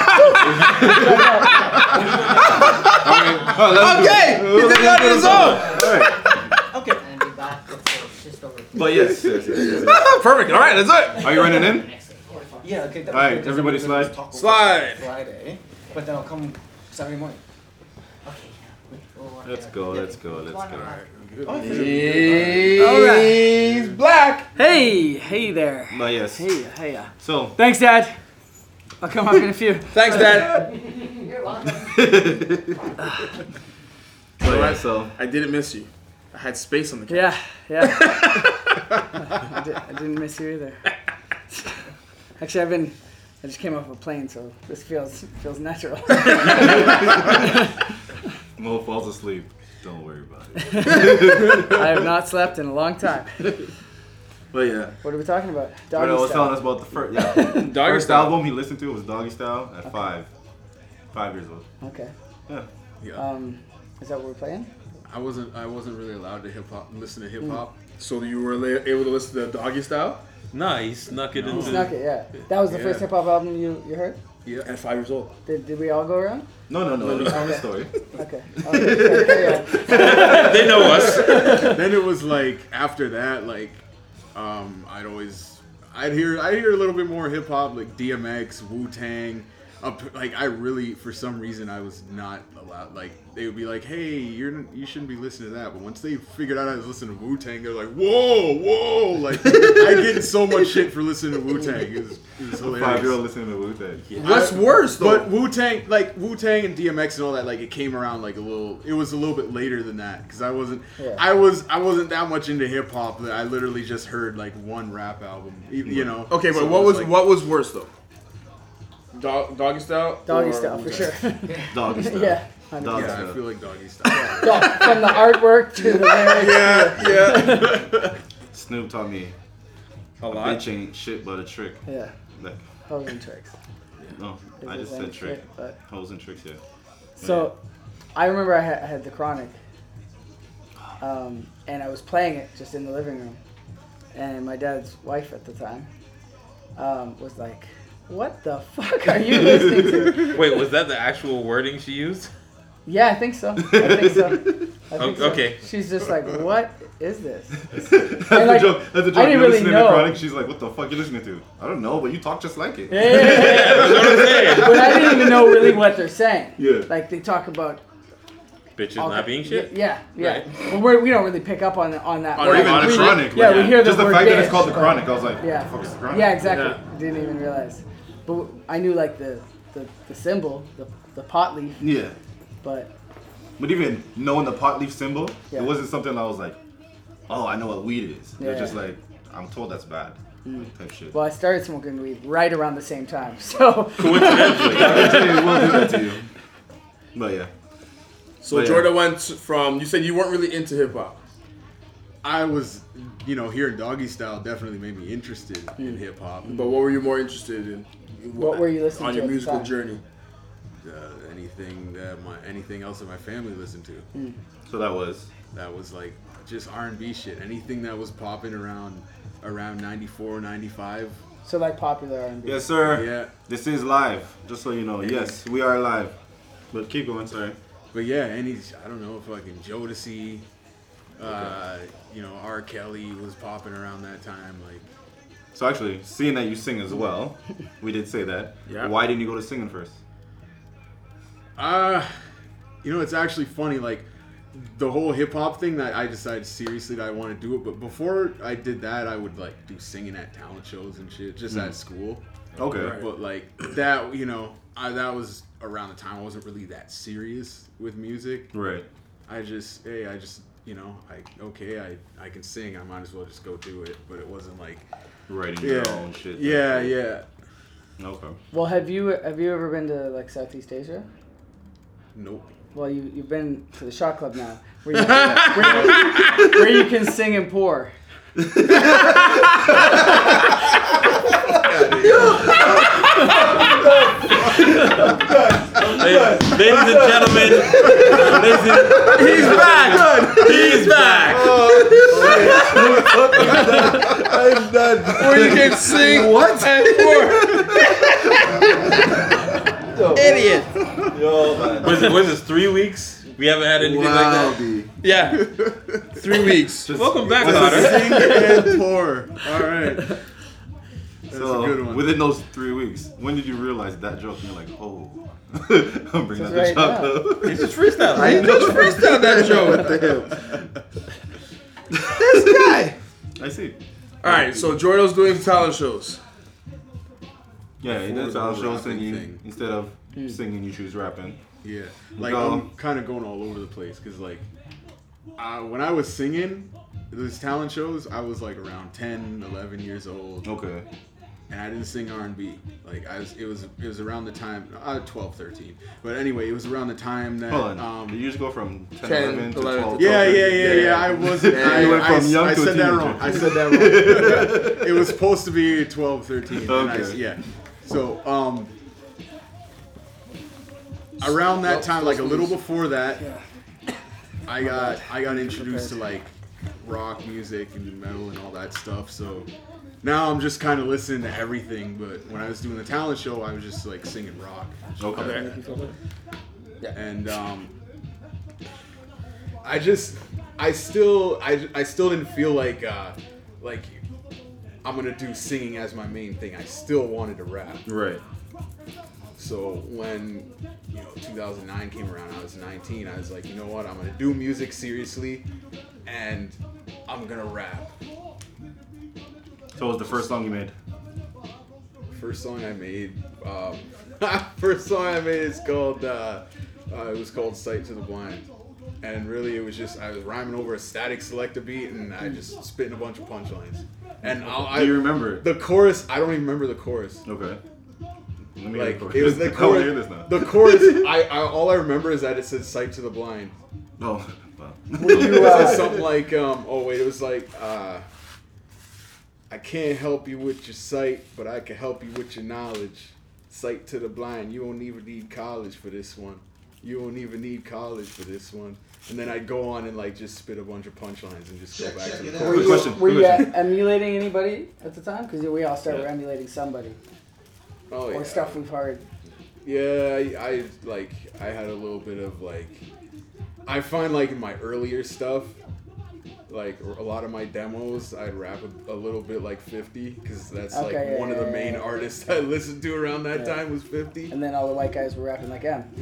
Okay, he did it on his own. Okay. And be back. It's just over. But yes, yes, yes, yes, yes. Perfect. All right, let's do it. Are you running in? Yeah, okay. That All right, was- everybody we're gonna slide. talk over Slide. Friday, but then I'll come Saturday morning. Let's go. Let's go. Let's go. He's black. Hey, hey there. But yes. Hey, hey. Uh, So, thanks, Dad. I'll come up in a few. Thanks, Dad. You're welcome. but yeah, so I didn't miss you. I had space on the camera. Yeah, yeah. I, did, I didn't miss you either. Actually, I've been. I just came off a plane, so this feels feels natural. Mo falls asleep. Don't worry about it. I have not slept in a long time. But yeah. What are we talking about? But Doggy I was style. telling us about the first, yeah, Doggy first Style. album he listened to was Doggy Style at five, five years old. Okay. Yeah. Yeah. Um, is that what we're playing? I wasn't I wasn't really allowed to hip hop listen to hip hop. So you were la- able to listen to Doggy Style Nah, he snuck it into. Snuck it, yeah. That was the Yeah. first hip hop album you, you heard? Yeah. at five years old. Did, did we all go around? No, no, no. That's not the Okay. story. Okay. Okay, carry on. They know us. Then it was like after that, like um, I'd always I'd hear I hear a little bit more hip hop, like D M X, Wu Tang. Up, like I really, for some reason, I was not allowed. Like they would be like, "Hey, you're you shouldn't be listening to that." But once they figured out I was listening to Wu Tang, they're like, "Whoa, whoa!" Like I get so much shit for listening to Wu Tang. It was, it was hilarious. Five year old listening to Wu Tang. What's worse though? But Wu Tang, like Wu Tang and D M X and all that, like it came around like a little. It was a little bit later than that because I wasn't. Yeah. I was. I wasn't that much into hip hop. I literally just heard like one rap album. You you know. okay, but So it what was like- what was worse though? Dog, doggy Style. Doggy or style, for Wu-Tang? sure. Doggy Style. Yeah. one hundred percent. Doggy Yeah, I Style. feel like doggy style. Yeah, from the artwork to the lyrics. Yeah, yeah. Snoop taught me A a lot. bitch ain't shit but a trick. Yeah, Like, hoes and tricks. no, Is I it just any said trick. but Hoes and tricks, yeah. so I remember I had, I had the Chronic, um, and I was playing it just in the living room, and my dad's wife at the time um, was like, "What the fuck are you listening to?" Wait, was that the actual wording she used? Yeah, I think so. I think so. I think O- so. okay. She's just like, "What is this?" That's And, like, a joke. That's a joke. I didn't You're really listening know. to Chronic. She's like, "What the fuck you listening to?" I don't know, but you talk just like it. Yeah, yeah, yeah, yeah. That's what I'm saying. But I didn't even know really what they're saying. Yeah. Like they talk about Bitches all not the- being shit. Yeah, yeah. Right. But we're, we don't really pick up on on that. On Or word. even the We- Chronic. Yeah, like, we hear the just the word fact that it's bitch, called the but- Chronic. I was like, Yeah. "What the fuck is the Chronic?" Yeah, exactly. Yeah. Didn't even realize. But I knew like the the, the symbol, the the pot leaf, Yeah. but But even knowing the pot leaf symbol, Yeah. it wasn't something I was like, "Oh, I know what weed is." It Yeah. was just like, I'm told that's bad. type shit. Well, I started smoking weed right around the same time, so. Coincidentally. Eventually, we'll do that to you. But yeah. So But yeah. Jordan went from, you said you weren't really into hip hop. I was, you know, hearing Doggy Style definitely made me interested in hip hop. But what were you more interested in? What were you listening on to your at the musical time? journey? Uh, anything that my anything else that my family listened to. So that was. That was like just R and B shit. Anything that was popping around around ninety-four, ninety-five. So like popular R and B. Yes, sir. Yeah. This is live. Just so you know. Yes, we are live. But keep going, sorry. But yeah, any I don't know, fucking Jodeci, uh, you know, R. Kelly was popping around that time. Like, So actually, seeing that you sing as well, we did say that. Yeah. Why didn't you go to singing first? uh, you know, it's actually funny. Like, the whole hip hop thing that I decided seriously that I want to do it. But before I did that, I would like do singing at talent shows and shit, just at school. Okay. But like that, you know, I, that was around the time I wasn't really that serious with music. Right. I just, hey, I just, you know, I okay, I I can sing. I might as well just go do it. But it wasn't like, Writing yeah, your own shit. yeah, yeah. Okay. Well, have you have you ever been to like Southeast Asia? Nope. Well, you you've been to the Shot Club now, where you, where you, where you can sing and pour. Ladies, ladies and gentlemen, ladies and, he's back. He's back. I'm done. Where you can sing What? and pour. Idiot. Yo, man. Was it was this three weeks? We haven't had anything like Wow, that. B. Yeah. Three weeks. Just- Welcome back, Just Connor. Sing and pour. All right. That's So a good one. within those three weeks, when did you realize that joke? And you're like, oh, I'm bringing out the Right now. chocolate. He's just freestyle. I just freestyled that joke. This guy. I see. All right, so Jordan's doing talent shows. Yeah, he Before did the talent show rapping singing thing. instead of singing. You choose rapping. Yeah, like Go. I'm kind of going all over the place because like uh, when I was singing those talent shows, I was like around ten, eleven years old, Okay. and I didn't sing R and B. Like I was, it was it was around the time uh, twelve, thirteen. But anyway, it was around the time that Hold on. um Did you just go from ten, ten, eleven to eleven twelve? yeah, twelve, yeah, thirteen? yeah, yeah. I wasn't. Yeah, I, you went I, from young I to a said that teenager. wrong. I said that wrong. It was supposed to be twelve, thirteen. and I, Okay. yeah. So um, around that time, like a little before that, I got I got introduced to like rock music and metal and all that stuff. So now I'm just kind of listening to everything. But when I was doing the talent show, I was just like singing rock. Okay. And um, I just, I still, I, I still didn't feel like, uh, like I'm gonna do singing as my main thing. I still wanted to rap. Right. So when, you know, two thousand nine came around, I was nineteen. I was like, you know what? I'm gonna do music seriously, and I'm gonna rap. So what was the first song you made? First song I made, um, first song I made is called, uh, uh, it was called "Sight to the Blind," and really it was just I was rhyming over a Static Selector beat, and I just spitting a bunch of punchlines. And I'll, I Do you remember it? the chorus. I don't even remember the chorus. Okay. Let me Like hear it was the I wanna hear chorus. this now. The chorus. I, I all I remember is that it said "Sight to the Blind." Oh, well. Were you, It uh, said something like, um, oh wait, it was like, uh, I can't help you with your sight, but I can help you with your knowledge. Sight to the blind. You don't even need college for this one. You don't even need college for this one. And then I'd go on and like just spit a bunch of punchlines and just go back to the Were chorus. you, question, were quick you uh, question. emulating anybody at the time? Because we all started Yeah. emulating somebody Oh, or yeah. stuff we've heard. Yeah, I, I like I had a little bit of like I find like in my earlier stuff, like a lot of my demos, I'd rap a, a little bit like fifty because that's Okay, like yeah, one of yeah, the yeah, main yeah. artists I listened to around that Yeah. time was fifty. And then all the white guys were rapping like M.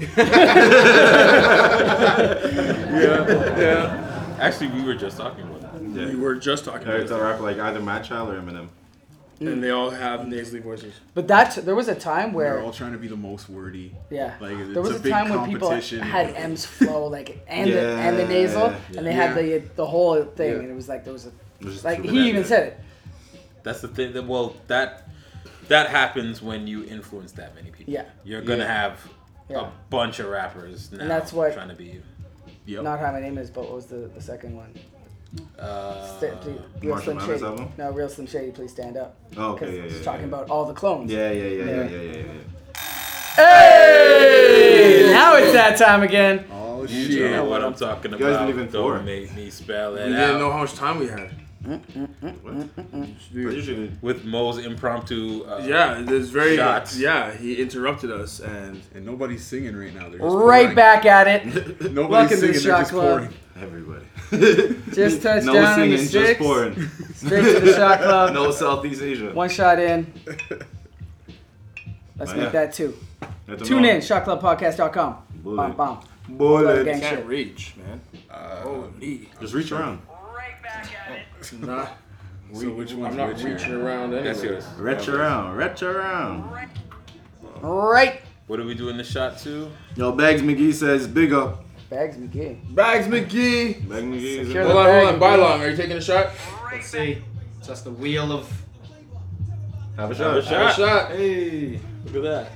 Yeah, yeah. Actually, we were just talking about that. Yeah. We were just talking I about to that. rap like either Matt Child or Eminem. And they all have nasally voices. But that's there was a time They're where all trying to be the most wordy. yeah, Like, it's there was a a big time when people competition. had M's flow like and the Yeah. and the nasal, and they had Yeah. the the whole thing, Yeah. and it was like there was a It was just like too he even bad. said it. That's the thing. That, well, that that happens when you influence that many people. Yeah. You're gonna Yeah. have Yeah. a bunch of rappers now that's what- trying to be you. Yep. Not how my name is, but what was the, the second one? Uh, Sta- please- Real Marshall Slim Mathers Shady. album? No, Real Slim Shady, please stand up. Oh, Because okay, yeah, yeah, it's yeah. talking yeah. about all the clones. Yeah, yeah, yeah, yeah, Yeah. yeah, yeah, yeah. yeah. Hey! Now it's that time again. Oh you shit. know what I'm talking You guys about. believe in Don't four? make me spell it We out. didn't know how much time we had. What? But usually, With Mo's impromptu. Uh, Yeah, there's very. Shots. Yeah, he interrupted us, and And nobody's singing right now. They're just Right pouring. back at it. Nobody's Welcome to singing. the They're Shot just Club. pouring. everybody. Just touched no down in singing, the just sticks. pouring. Straight to the shot club. No Southeast Asia. One shot in. Let's Oh, make yeah. that two. Let them Tune know. in, shot club podcast dot com. Bullet. Bam, bam. Bullet. Gang can't shit. reach, man. Uh, Holy. Just reach around. Nah, so which I'm one's not which reaching here? around anyway. That's yours. Retch around. Retch around. Right. What are we doing the shot to? Yo, Bags McGee says, big up. Bags McGee. Bags McGee. Bags McGee is Secure in the Hold there. on, hold on. bag. Bylong, are you taking a shot? Let's see. Just the wheel of. Have a Have a shot. shot. Have a shot. Hey, look at that.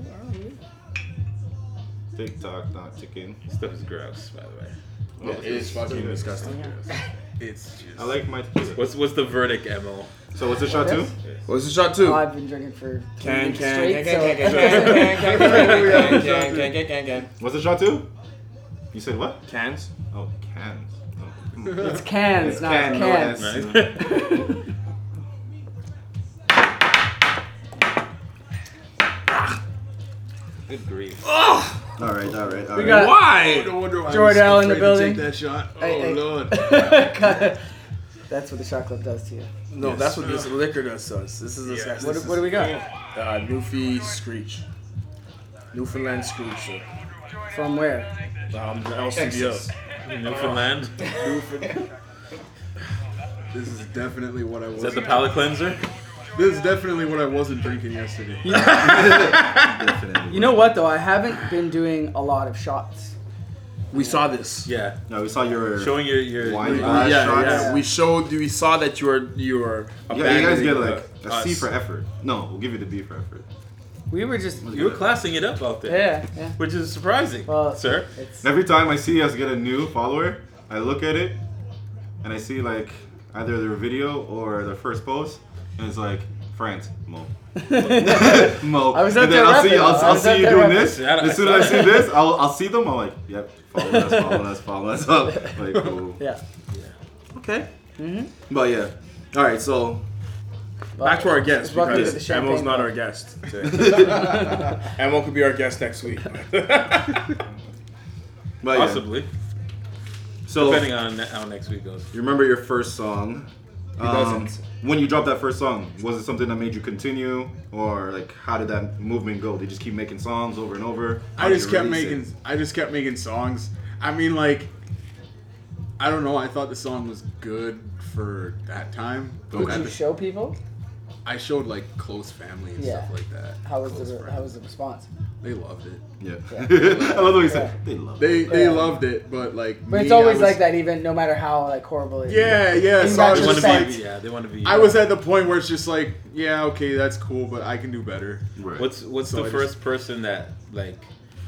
TikTok not ticking. Stuff is gross, by the way. Yeah, it is fucking disgusting. It's just. I like my tequila. What's what's the verdict, Emo? So what's the shot two? What's the shot two? Oh, I've been drinking for two Can, weeks can, straight, can, so- can, can, can, can, can, can, can, can, can, can, can. What's the shot two? You said what? Cans? Oh, cans. Oh. It's cans, It's not can, no cans. S. Good grief. All right, all right, all We right. got- Why? No wonder why I Jordell was in the afraid to building. Take that shot. Oh Hey, hey. lord. That's what the shot club does to you. No, that's what this liquor does to us. This is disgusting. What, what do we got? Uh, Newfie Screech. Newfoundland Screech. sir. From where? Um, the L C B O. Newfoundland. This is definitely what I was. Is that the palate cleanser? This is definitely what I wasn't drinking yesterday. Definitely. You know what though? I haven't been doing a lot of shots. We saw this. Yeah. No, we saw your. Showing your your. Wine your- glass yeah, shots. yeah. We showed. We saw that you were. You were. Yeah, you guys get abandoning, like a uh, C us. for effort. No, we'll give you the B for effort. We were just You were classing it up out there. yeah, yeah. Which is surprising, Well, sir. It's Every time I see us get a new follower, I look at it and I see like either their video or their first post, and it's like France, Mo. Mo. I was out and there then I'll see, repping. I'll, I I'll was see out you there doing repping. this. Yeah, I As soon saw as I see that. this, I'll, I'll see them. I'm like, yep, follow us, follow us, follow us up. Like, cool. yeah. Okay. Mhm. But yeah. All right, so Back to our guest Welcome to the because champagne Emo's not club. our guest. Emo could be our guest next week. but yeah. Possibly. So Depending on how next week goes. you remember your first song? He doesn't. When you dropped that first song, was it something that made you continue, or like how did that movement go? Did you just keep making songs over and over? I How did just you kept release making. it? I just kept making songs. I mean, like, I don't know. I thought the song was good for that time, but Did at you the- show people? I showed like close family and Yeah. stuff like that. How was Close the friends. how was the response? They loved it. Yeah. Yeah. I love the way you said Yeah. they love it. They they Yeah. loved it, but like. But me, it's always I was- like that, even no matter how like horrible it is. Yeah, yeah. In So I They was want just to retrospect. be. like, Yeah, they want to be. I was at the point where it's just like, yeah, okay, that's cool, but I can do better. Right. What's what's So the I just- first person that like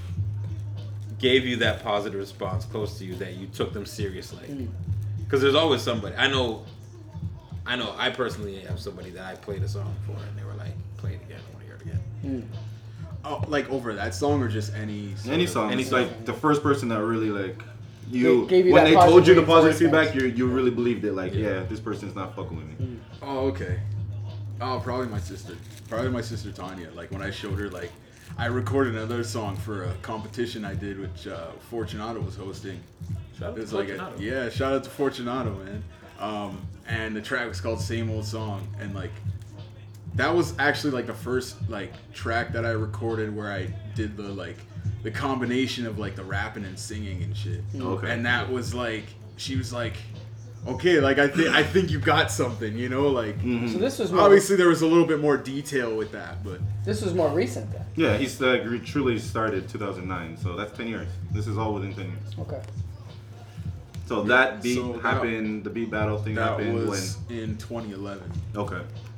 gave you that positive response close to you that you took them seriously? Mm. Because there's always somebody. I know. I know. I personally have somebody that I played a song for, and they were like, "Play it again. I want to hear it again." Mm. Oh, like over that song or just any sort Any of- song. Any It's song. like the first person that really like you, Gave you when that they told you the positive positive feedback, reinforcement. you you really believed it. Like, Yeah. yeah, this person's not fucking with me. Oh, okay. Oh, probably my sister. Probably my sister Tanya. Like when I showed her, like I recorded another song for a competition I did, which uh, Fortunato was hosting. Shout out It was to like, a, Fortunato. yeah, shout out to Fortunato, man. Um, and the track was called "Same Old Song," and like that was actually like the first like track that I recorded where I did the like the combination of like the rapping and singing and shit. Okay. And that was like, she was like, okay, like I think I think you got something, you know, like. Mhm. So this was more, Obviously, there was a little bit more detail with that, but this was more recent then. Yeah, he's uh, re- truly started two thousand nine, so that's ten years. This is all within ten years. Okay. So that beat so that- happened, the beat battle thing that happened was in twenty eleven. when? Okay.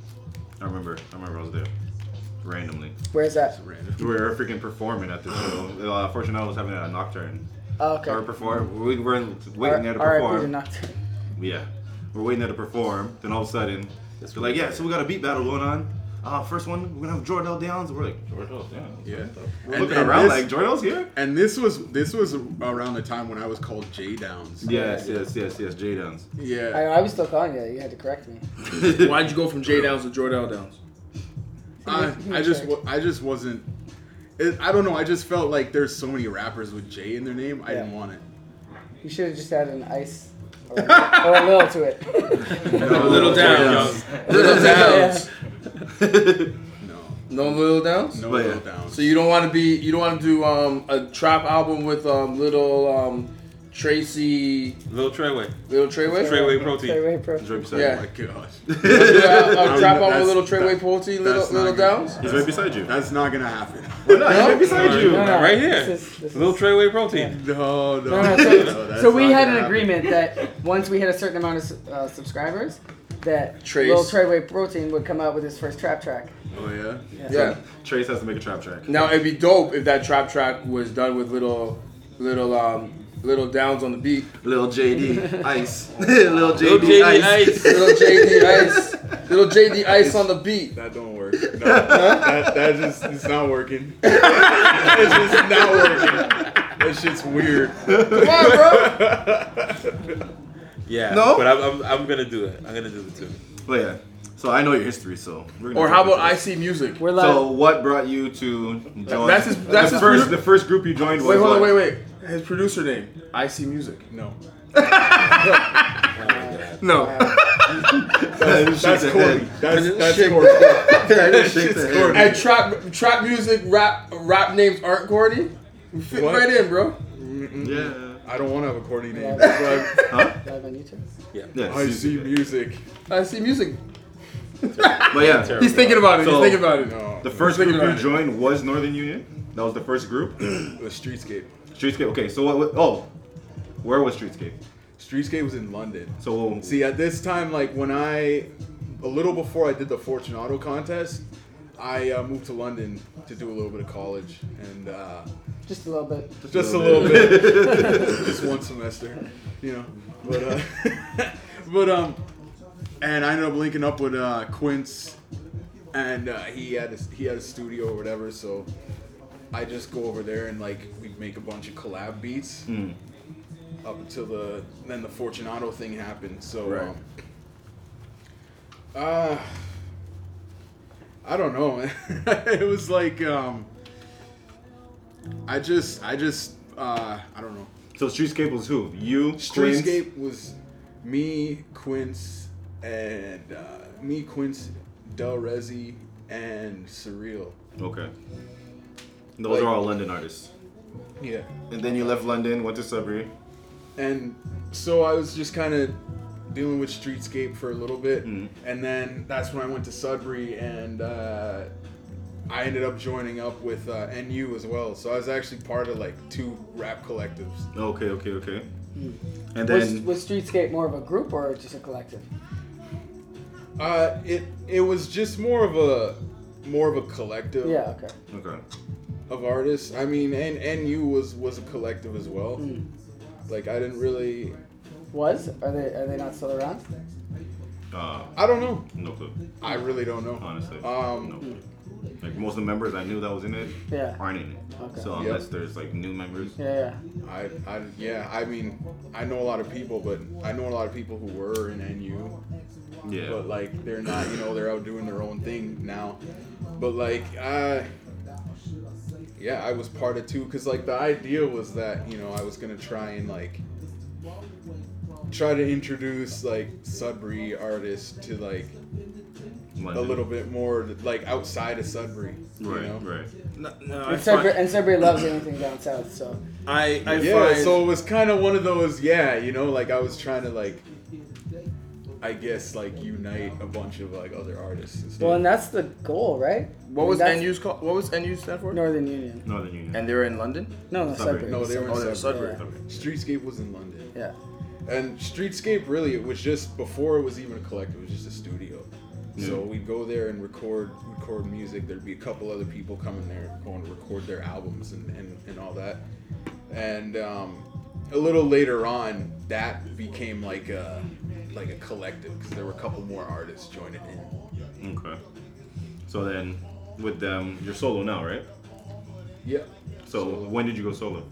I remember. I remember I was there. Randomly. Where's that? Random. We were freaking performing at the show. Uh, Fortunato was having a nocturne. Oh, okay. Our perform. We were waiting there to R I P to perform. Nocturne. Yeah. We're waiting there to perform. Then all of a sudden, they're like, yeah, so we got a beat battle going on. Uh, first one, we're gonna have Jordell Downs. We're like, Jordell Downs? Yeah. We're And- looking and around this- like, Jordell's here? And this was this was around the time when I was called J Downs. Yes, yes, yes, yes, J Downs. Yeah. I, I was still calling you. You had to correct me. Why'd you go from J Downs to Jordell Downs? I, I just wa- I just wasn't. It, I don't know. I just felt like there's so many rappers with J in their name. I Yeah. didn't want it. You should have just added an ice or a, little, or a little to it. No, Little Downs. Little Downs. No. No Little Downs? No But yeah. little downs. So you don't want to be, you don't want to do um, a trap album with um, little um, Tracy, Little Treyway. little Treyway? Treyway protein. Treyway protein. He's right beside Yeah. Oh my gosh. You wanna do a, a trap album with That's- little Treyway that- protein, little that's not little good. Downs? you. He's right beside you. That's not gonna happen. Why not? He's No? right beside you. No, no, Right here. This is, this Little is, Treyway protein. No, no. no, no, so, no, that's so we not had gonna an happen. agreement that once we hit a certain amount of uh, subscribers, that Trace. Little Treyway Protein would come out with his first trap track. Oh yeah. Yeah. Trace has to make a trap track. Now it'd be dope if that trap track was done with little, little, um, little Downs on the beat. Little J D Ice. Little J Little D J D Ice. Ice. Little J D Ice, little J D Ice on the beat. That don't work. No, that that just it's not working. It's just not working. That shit's weird. Come on, bro. Yeah. No? But I'm, I'm, I'm gonna do it. I'm gonna do it too. But yeah. So I know your history, so we're gonna Or jump how about into I this. C Music? We're live. So what brought you to join? That's his- that's the his first. produ- The first group you joined was Wait, hold on, what? wait, wait. His producer name, I C Music. No. No. That's, that's the corny. head. That's that's Shake- corny. Shake That the shit's head. corny. And trap trap music rap rap names aren't corny. You fit What? right in, bro. Yeah. I don't want to have a corny name. Yeah. That's like, Huh? Live on YouTube. Yeah. I see music. I C Music. But yeah. He's thinking about it. So- He's thinking about it. No. The first Thinking group you about it. joined was Northern Union. That was the first group. It was Streetscape. Streetscape. Okay. So what? what oh, where was Streetscape? Streetscape was in London. So See, at this time, like when I, a little before I did the Fortunato contest, I uh, moved to London to do a little bit of college and uh, Just a little bit. just a little bit, just one semester, you know. But uh, but um, and I ended up linking up with uh, Quince, and uh, he had a, he had a studio or whatever, so I just go over there and like we make a bunch of collab beats. Mm. Up until the then the Fortunato thing happened. So Right. um, uh I don't know, man. It was like um I just I just uh I don't know. So Streetscape was who? You, Quince? Streetscape was me, Quince, and uh, me, Quince, Del Rezi, and Surreal. Okay. And those Like- are all London artists. Yeah. And then you left London, went to Sudbury. And so I was just kind of dealing with Streetscape for a little bit, Mhm. and then that's when I went to Sudbury, and uh, I ended up joining up with uh, N U as well. So I was actually part of like two rap collectives. Okay, okay, okay. Hmm. And Was, then was Streetscape more of a group or just a collective? Uh, it it was just more of a more of a collective Yeah, okay. okay. of artists. I mean, and N U was was a collective as well. Hmm. Like I didn't really, Was? Are they are they not still around? Uh, I don't know. no clue. I really don't know. Honestly, Um, no clue. Like most of the members I knew that was in it Yeah. aren't in it. Okay. So Yep. unless there's like new members, Yeah, yeah. I, I, yeah, I mean, I know a lot of people, but I know a lot of people who were in N U, yeah. but like they're not, you know, they're out doing their own thing now. But like, I, yeah, I was part of two, cause like the idea was that, you know, I was gonna try and like try to introduce like Sudbury artists to like a London. little bit more like outside of Sudbury, you Right, know? right. No, no, I And Sudbury, find, and Sudbury loves anything down south, so. I, I Yeah, find so it was kind of one of those, yeah, you know, like I was trying to like, I guess like unite a bunch of like other artists and stuff. Well, and that's the goal, right? what I mean, was that's N U's called? What was N U stand for? Northern Union. Northern Union. And they were in London. No, no, Sudbury. Sudbury. No, they were in Oh, they're Sudbury. Sudbury. Streetscape was in London. Yeah. And Streetscape really, it was just, before it was even a collective, it was just a studio. So Mm. we'd go there and record record music. There'd be a couple other people coming there going to record their albums and, and, and all that. And um, a little later on, that became like a like a collective because there were a couple more artists joining in. Okay. So then, with them, you're solo now, right? Yeah. So when did you go solo?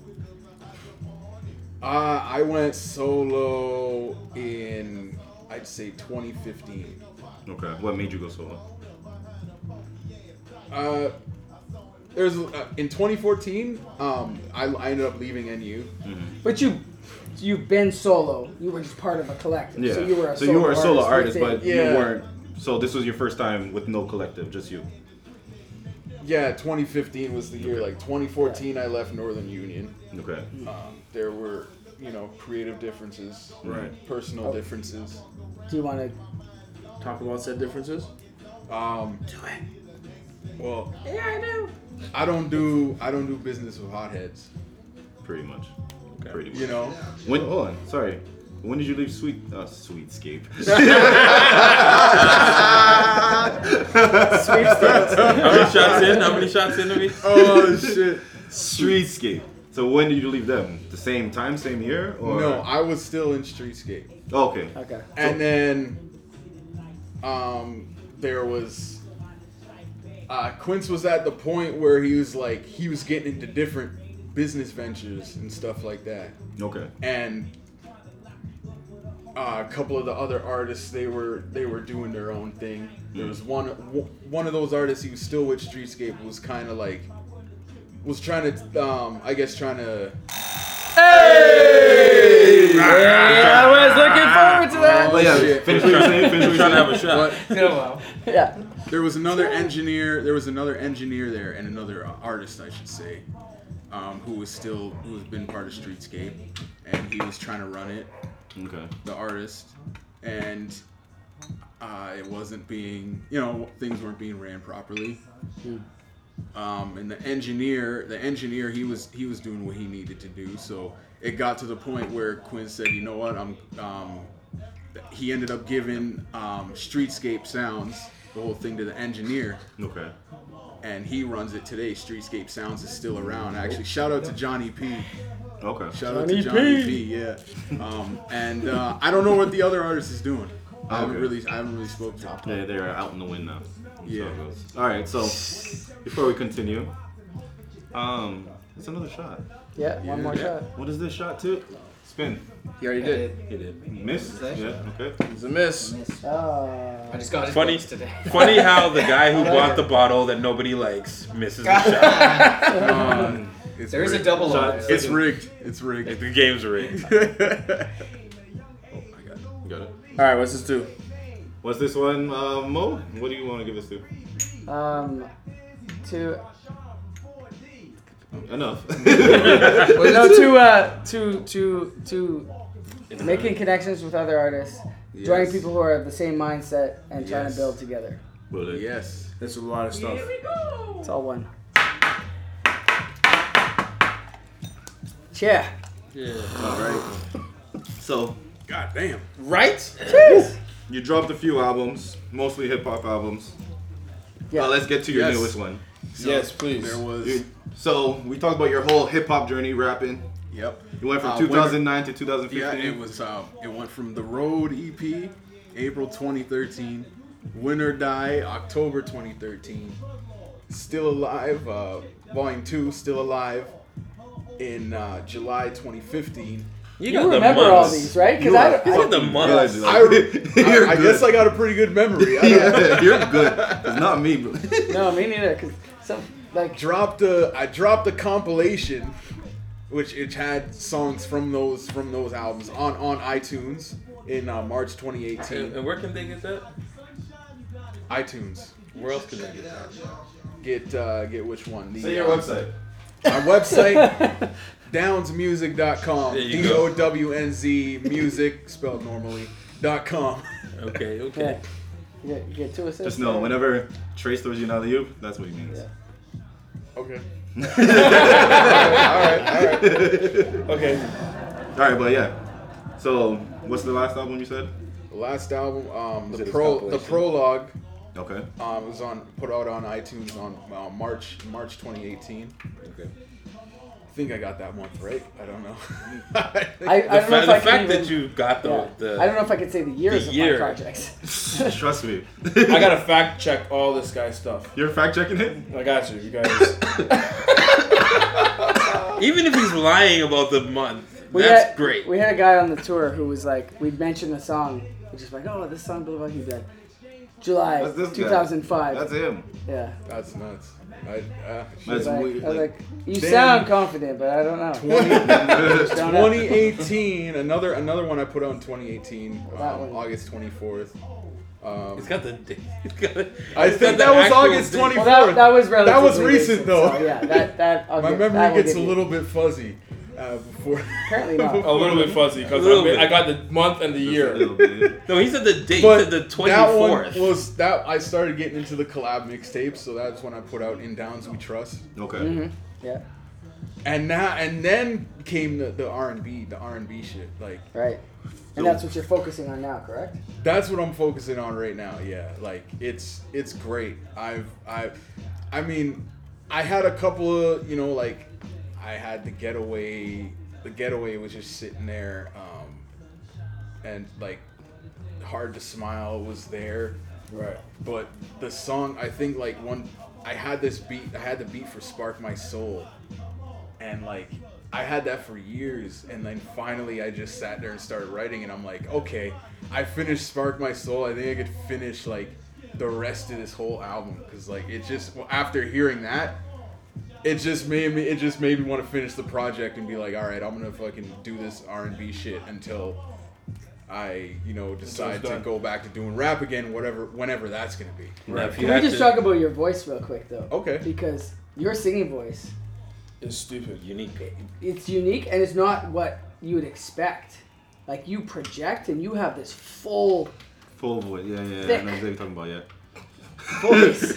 Uh, I went solo in, I'd say, twenty fifteen. Okay. What made you go solo? Uh, there's uh, in twenty fourteen. Um, I, I ended up leaving N U. But you, you've been solo. You were just part of a collective. Yeah. So you were a so solo you were a solo artist, artist, within- but Yeah. you weren't. So this was your first time with no collective, just you. Yeah, twenty fifteen was the year. Like twenty fourteen, I left Northern Union. Okay. Um, there were, you know, creative differences, Right. personal Oh. differences. Do you want to? Talk about said differences. Um, well, yeah, I do. I don't do I don't do business with hotheads. Pretty much. Okay. Pretty much. You know. When? Hold on. Sorry. When did you leave Sweet uh, Sweetscape? How many shots in? How many shots in to me? Oh shit. Streetscape. So when did you leave them? The same time, same year, or No, I was still in Streetscape. Oh, okay. Okay. And then um, there was uh, Quince was at the point where he was like he was getting into different business ventures and stuff like that. Okay. And uh, a couple of the other artists they were they were doing their own thing. There was one one of those artists he was still with Streetscape was kind of like was trying to um, I guess trying to Hey! I was looking forward to that. Oh yeah. shit. Finish what you're saying. Finish what you're Trying to have a saying. shot. but Oh, well. Yeah. there was another engineer there was another engineer there and another uh, artist I should say um, who was still who has been part of Streetscape and he was trying to run it Okay. the artist and uh, it wasn't being you know things weren't being ran properly um, and the engineer the engineer he was he was doing what he needed to do so it got to the point where Quinn said you know what I'm um, he ended up giving um, Streetscape Sounds the whole thing to the engineer Okay. and he runs it today. Streetscape Sounds is still around actually. Shout out to Johnny P. Okay. Shout out to Johnny P. Yeah, um, and uh, I don't know what the other artist is doing. I haven't Okay. really, I haven't really spoken to him. Yeah, they're out in the wind now. Yeah. So it goes. All right. So before we continue, um, it's another shot. Yeah. One more shot. What is this shot to? Spin. He already did. He did. Miss. Yeah. Okay. It's a miss. Oh. I just got his Funny, books today. funny how the guy who bought the bottle that nobody likes misses the shot. Um, it's There is a rigged. double Shot. on it. It's rigged. It's rigged. The game's rigged. Oh, I got it. You got it. All right, what's this do? What's this one, uh, Mo? What do you want to give this to? Um. To Enough. well, no, to uh, to to to making connections with other artists, joining Yes. people who are of the same mindset, and trying Yes. to build together. Will it? Yes. That's a lot of stuff. It's all one. Yeah. All right. So God damn. Right? you dropped a few albums, mostly hip hop albums. Yeah. Uh, let's get to your Yes. newest one. Yes, please. There was. You- So we talked about your whole hip hop journey, rapping. Yep. You went from Uh, two thousand nine to two thousand Yeah, fifteen. it was. Uh, it went from the Road E P, April twenty thirteen, Win or Die, October twenty thirteen, Still Alive, uh, Volume Two, Still Alive, in uh, July twenty fifteen. You, You got the remember all months. these, right? Because You I, are don't- I You got the Good, months. like, I, you're I, I good. guess I got a pretty good memory. I Yeah, you're good. It's not me, bro. no, me neither. Because some like dropped a I dropped a compilation, which it had songs from those from those albums on on iTunes in uh, March twenty And, eighteen. and where can they get that? iTunes. Where else can they get that? Get uh, get which one? The, Say your uh, website. Our website, downs music dot com. There you D go. O W N Z music spelled normally dot com. Okay, okay. yeah, you get, you get two assists. Just know, there. whenever Trace throws you an alley oop, that's what he means. Yeah. Okay. all right, all right. Okay. right, but yeah. So, what's the last album you said? The last album, um, Was the it his pro the compilation? prologue Okay. Um, it was on put out on iTunes on uh, March March twenty eighteen. Okay. I think I got that month right. I don't know. I, I The, don't know fa- if the I fact can that even, you got the, yeah. the I don't know if I could say the years the of year. my projects. Trust me. I gotta fact check all this guy's stuff. You're fact checking it? I got you, you guys. even if he's lying about the month, We that's had, great. We had a guy on the tour who was like, we'd mention a song, which is like, oh, this song, blah, blah, blah. He'd be like, July That's this guy. two thousand five. That's him. Yeah. That's nuts. I, uh, That's Like, weird. I was like, you Damn. sound confident, but I don't know. Just don't know. twenty eighteen. Another another one I put out in twenty eighteen. That Um, one. August twenty-fourth. Um, It's got the date. It's got the, I it's think got that the was actual August date. twenty-fourth. Well, that, that was relatively That was recent, though. So, yeah, that, that, I'll My give- memory that will gets a give you- little bit fuzzy uh, before. Apparently not. A little bit fuzzy A because little I, bit. I got the month and the Just a year. little bit. No, he said the date. He But said the that twenty-fourth. one was that I started getting into the collab mixtapes, so that's when I put out In Downs We Trust. Okay. Mhm. Yeah, And now and then came the, the R and B, the R and B shit. Like right. And that's what you're focusing on now, correct? that's what I'm focusing on right now. Yeah, like it's it's great. I've I, I mean, I had a couple of you know like, I had the Getaway. The Getaway was just sitting there, um, and like, Hard to Smile was there. Right. But the song, I think like one, I had this beat, I had the beat for Spark My Soul, and like I had that for years, and then finally I just sat there and started writing, and I'm like, okay, I finished Spark My Soul. I think I could finish like the rest of this whole album, because like it just well, after hearing that, it just made me, it just made me want to finish the project and be like, all right, I'm gonna fucking do this R and B shit until I, you know, decide to done. go back to doing rap again, whatever, whenever that's gonna be. Now, if you Can we had just to- talk about your voice real quick, though? Okay. Because your singing voice, It's stupid. unique. it's unique and it's not what you would expect. Like, you project and you have this full Full voice. Yeah, yeah. Thick. I know exactly what you're talking about. Yeah. voice.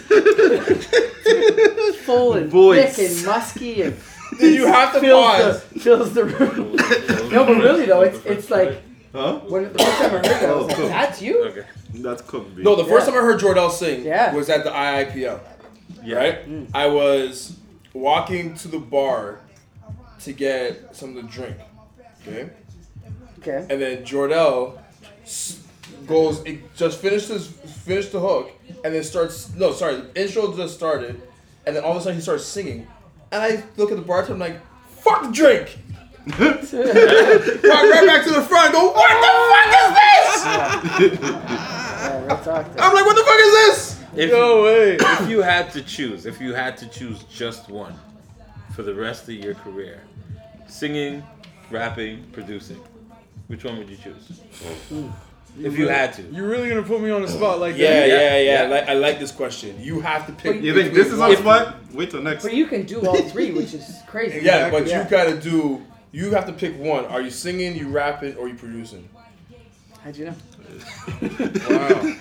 Full and Voice. thick and musky and You have to fills pause. the, fills the room. No, but really though, it's it's like Huh? when the first time I heard that, I was like, Oh. "That's you." Okay. That's cooked beef. No, the first Yeah. time I heard Jordell sing Yeah. was at the I I P L. Yeah. Right? Mm. I was walking to the bar to get something to drink. Okay? Okay. And then Jordell s- goes, it just finished his, finished the hook, and then starts, no, sorry, the intro just started, and then all of a sudden he starts singing. And I look at the bartender, I'm like, fuck the drink! Walk right back to the front and go, what the fuck is this? Yeah, real talk. Though. I'm like, what the fuck is this? If, No way. if you had to choose, if you had to choose just one for the rest of your career, singing, rapping, producing, which one would you choose? If you had to. You're really gonna put me on the spot like Yeah, that? yeah, yeah. Yeah. I like, I like this question. You have to pick. You think between this is one- on spot? Wait till next. But you can do all three, which is crazy. Yeah, but Yeah. you gotta do. You have to pick one. Are you singing, you rapping, or you producing? How'd you know? Wow.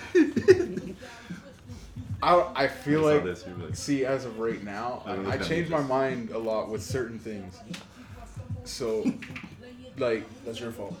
I, I feel I saw like, this, you were like- see, as of right now, I don't I, I understand change my this. mind a lot with certain things. So, like, That's your fault.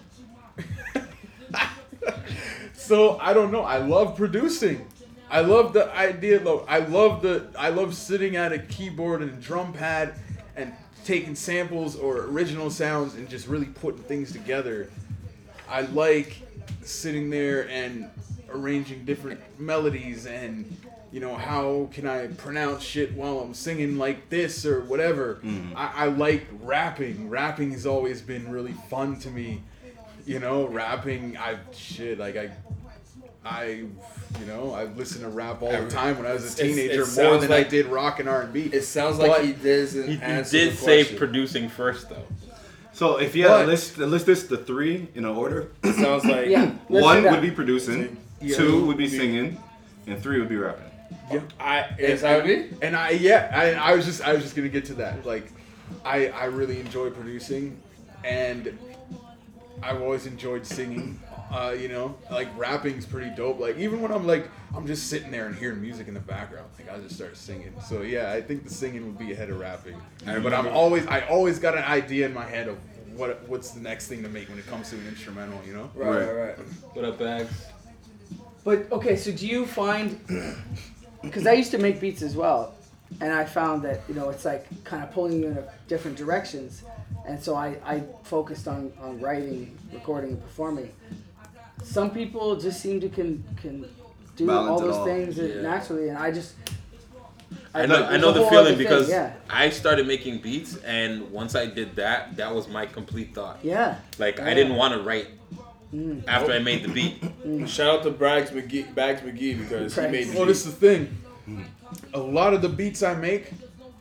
so I don't know. I love producing. I love the idea. Though I love the. I love sitting at a keyboard and a drum pad and taking samples or original sounds and just really putting things together. I like sitting there and arranging different melodies and, you know, how can I pronounce shit while I'm singing like this or whatever. I, I like rapping. Rapping has always been really fun to me. You know, rapping, I shit like I, I, you know, I listened to rap all the time when I was a It's- it teenager more sounds than like- I did rock and R and B. It sounds like But- he doesn't He, he answer did the say question. producing first, though. So if you had to But- list, list this the three in an order, It sounds like Yeah. let's do one that. would be producing, Yeah. two would be singing, and three would be rapping. I. Is that me? And I yeah, I, I was just I was just gonna get to that. Like, I I really enjoy producing, and I've always enjoyed singing. Uh, you know, like rapping's pretty dope. Like even when I'm like I'm just sitting there and hearing music in the background, like I'll just start singing. So yeah, I think the singing would be ahead of rapping. But I'm always I always got an idea in my head of what what's the next thing to make when it comes to an instrumental. You know. Right, right, right. What up, Bags? But okay, so do you find? Because I used to make beats as well, and I found that you know it's like kind of pulling you in different directions, and so I, I focused on, on writing, recording, and performing. Some people just seem to can can do Balance all it those all. things Yeah. naturally, and I just I know, I there's know a the whole feeling other thing, because yeah, I started making beats, and once I did that, that was my complete thought. yeah. Like I Yeah. didn't want to write Mm. after I made the beat. Shout out to Bags McGee, Bags McGee because he Right. made the Well, this is the thing. A lot of the beats I make,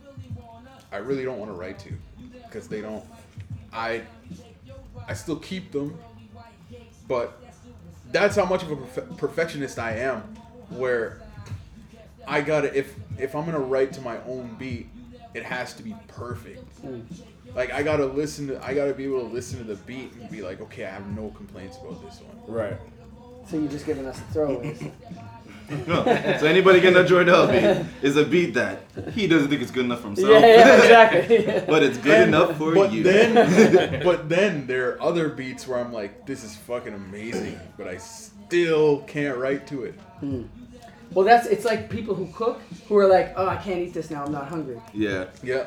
I really don't want to write to, because they don't. I, I still keep them, but that's how much of a perfe- perfectionist I am. Where I gotta if if I'm gonna write to my own beat, it has to be perfect. Like I gotta listen to, I gotta be able to listen to the beat and be like, okay, I have no complaints about this one. right. So you're just giving us the throwaways. No. So anybody getting a Jordell beat is a beat that he doesn't think it's good enough for himself. yeah, yeah, exactly. But it's good And- enough for but you. then, but then there are other beats where I'm like, this is fucking amazing, but I still can't write to it. Well, that's it's like people who cook who are like, oh, I can't eat this now. I'm not hungry. yeah. Yeah.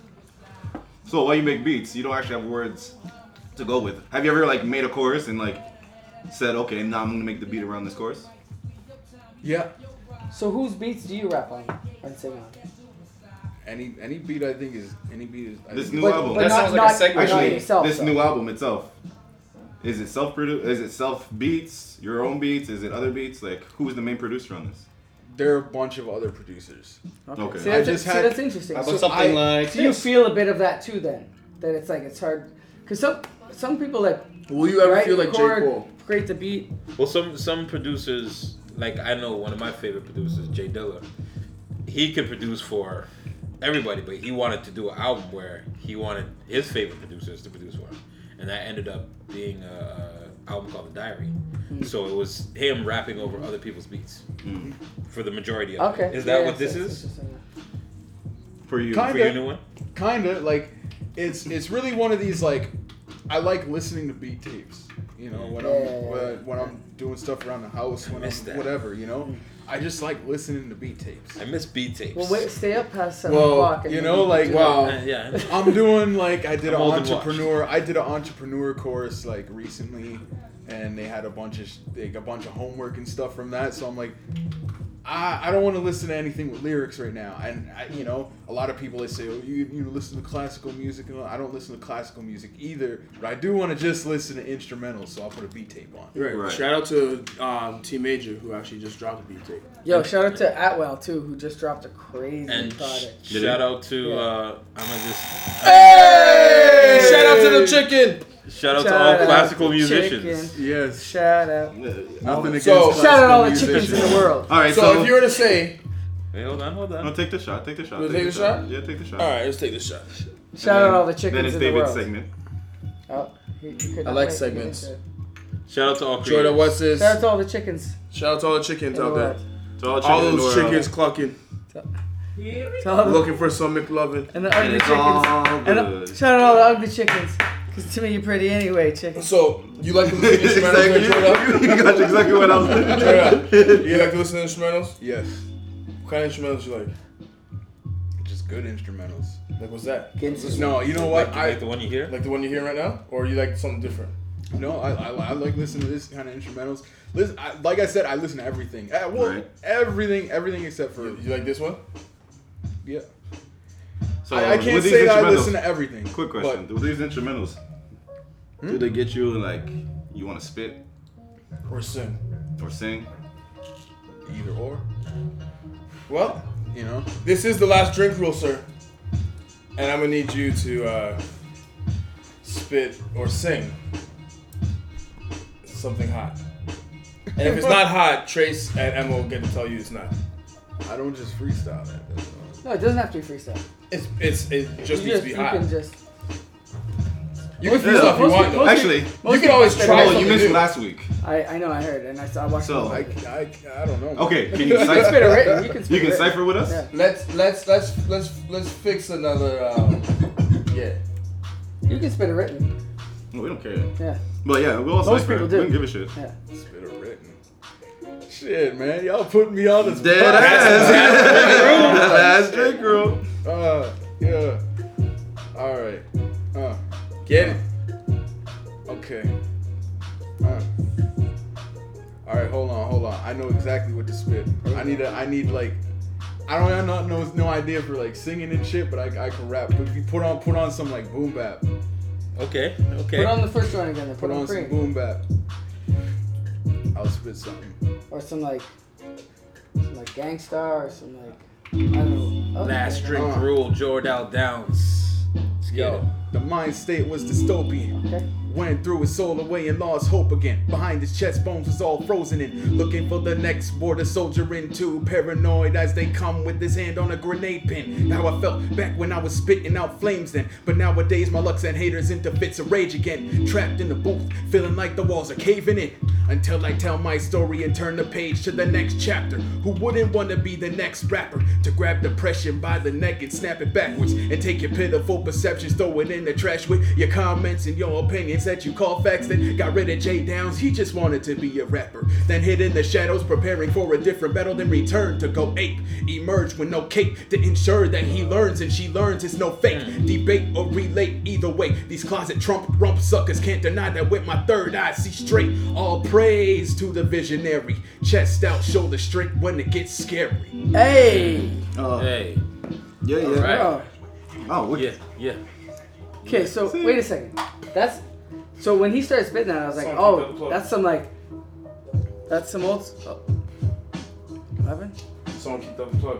So while you make beats, you don't actually have words to go with. Have you ever like made a chorus and like said, okay, now I'm gonna make the beat around this chorus? Yeah. So whose beats do you rap on or sing on? Any any beat I think is any beat is. I This think- new But- album. but That not- sounds like a not- segment. not Actually, yourself, this though. new album itself. Is it self-produced? Is it self beats? Your own beats? Is it other beats? Like, who's the main producer on this? there are a bunch of other producers. Okay. See, I that's, just see, had- that's interesting. How about So something I- like do you this? feel a bit of that too then? That it's like it's hard because some some people like Will you ever write, feel like J. record, Cole? create the beat. Well, some some producers, like I know one of my favorite producers, Jay Dilla. He could produce for everybody, but he wanted to do an album where he wanted his favorite producers to produce for him, and that ended up being a, a album called The Diary. So it was him rapping over other people's beats for the majority of Okay. it. Is that Yeah, what this that's is interesting. For you? Kind- for your new one? Kinda like, it's it's really one of these like, I like listening to beat tapes. You know, when Yeah. I'm when, when I'm doing stuff around the house, when I'm miss that. whatever. You know, I just like listening to beat tapes. I miss beat tapes. Well, wait, stay up past seven Well, o'clock. and you then know, can like, do wow. Uh, yeah. I'm doing like I did I'm an old and washed. entrepreneur. I did an entrepreneur course like recently, and they had a bunch of sh- like a bunch of homework and stuff from that. So I'm like, I I don't want to listen to anything with lyrics right now. And I, you know, a lot of people they say, oh, you you listen to classical music, and all. I don't listen to classical music either. But I do want to just listen to instrumentals, so I'll put a beat tape on. Right. Right. Shout out to um, T Major who actually just dropped a beat tape. Yo, shout out to Atwell too, who just dropped a crazy And sh- product. shout out to Yeah. uh, I'm gonna just Hey! Shout out to the chicken. shout out Shout to all out classical to musicians. chicken. Yes. Shout out. Nothing against So- classical Shout out all the musicians. chickens in the world. All right. So, So, if you were to say, Hey, hold on, hold no, on. take the shot. Take the shot. You wanna take the shot? Yeah, take the shot. all right, let's take this shot. Shout out all the chickens Then it's in the David's world. segment. Oh, he, he could I not like wait. segments. Shout out to all Jordan, creators. what's this? Shout out to all the chickens Shout out to all the chickens in the out there. world. So all, All chicken in the those world. chickens clucking, To all the, looking for some McLovin. and the And ugly it's chickens. all And good. the, shout out all the ugly chickens. Because to me, you're pretty anyway, chicken. So, you like to listen to instrumentals, exactly. Jordan? You got exactly what I was thinking. Jordan, you like to listen to instrumentals? Yes. What kind of instrumentals you like? Just good instrumentals. Like, what's that? Ginseng. No, you know what? Like, I like the one you hear? Like the one you're hearing right now? Or you like something different? No, I, I, I like listening to this kind of instrumentals. Listen, I, like I said, I listen to everything. Uh, well, Right. everything, everything except for You, you like this one? yeah. So I, I can't with these say that I instrumentals- listen to everything. Quick question: With these instrumentals, do they get you like you want to spit Or sing? or sing? But either or, Well, you know. this is the last drink rule, sir. And I'm gonna need you to uh, spit or sing something hot. And if it's not hot, Trace and Emma will get to tell you it's not. I don't just freestyle that. That's all. No, it doesn't have to be freestyle. It's it's it just you needs just, to be you hot. can just. You can Yeah, freestyle if you most want people- though. Actually, You can always try oh, you something missed new. last week. I, I know, I heard, and I saw I watched. So- I, I, I don't know. Okay, can you you can spit cipher? a written. You can spit You can a written. cipher with us? Yeah. Let's let's let's let's let's fix another. Um, yeah. You can spit a written. No, we don't care. Yeah. But yeah, we'll all Most cipher. people We do. don't give a shit. Yeah. Spit a written. Shit, man, y'all putting me on this. Dead ass. That's drink rule. Uh, yeah. All right. Uh, get it. Okay. Uh. All right, hold on, hold on. I know exactly what to spit. I need a, I need like, I don't have no, no, no idea for like singing and shit, but I, I can rap. But if you put on, put on some like boom bap. Okay, okay. Put on the first one again. Then put, Put on, on three. some boom bap. I'll spit something. Or some like, some like Gangstar or some like, I don't know. Oh, Last okay. drink Uh. rule, Jordal Downs. Let's get Yo, it. the mind state was dystopian. Okay. Went through his soul away and lost hope again. Behind his chest bones was all frozen in. Looking for the next border soldier into. Paranoid as they come with his hand on a grenade pin. How I felt back when I was spitting out flames then. But nowadays my luck sent haters into fits of rage again. Trapped in the booth, feeling like the walls are caving in. Until I tell my story and turn the page to the next chapter. Who wouldn't want to be the next rapper? To grab depression by the neck and snap it backwards. And take your pitiful perceptions, throw it in the trash with your comments and your opinions that you call facts. Then got rid of Jay Downs, he just wanted to be a rapper. Then hid in the shadows, preparing for a different battle. Then returned to go ape. Emerge with no cape to ensure that he learns and she learns it's no fake. Debate or relate, either way. These closet Trump rump suckers can't deny that with my third eye see straight. All praise to the visionary. Chest out, shoulder straight when it gets scary. Hey. Oh, Hey. yeah, yeah. Alright. Oh. Oh, what? Yeah, yeah. Okay, so wait a second. That's so when he started spitting that, I was like, Song oh, Keep Up Close. that's some like, that's some old. Oh. What happened? Someone keep up the plug.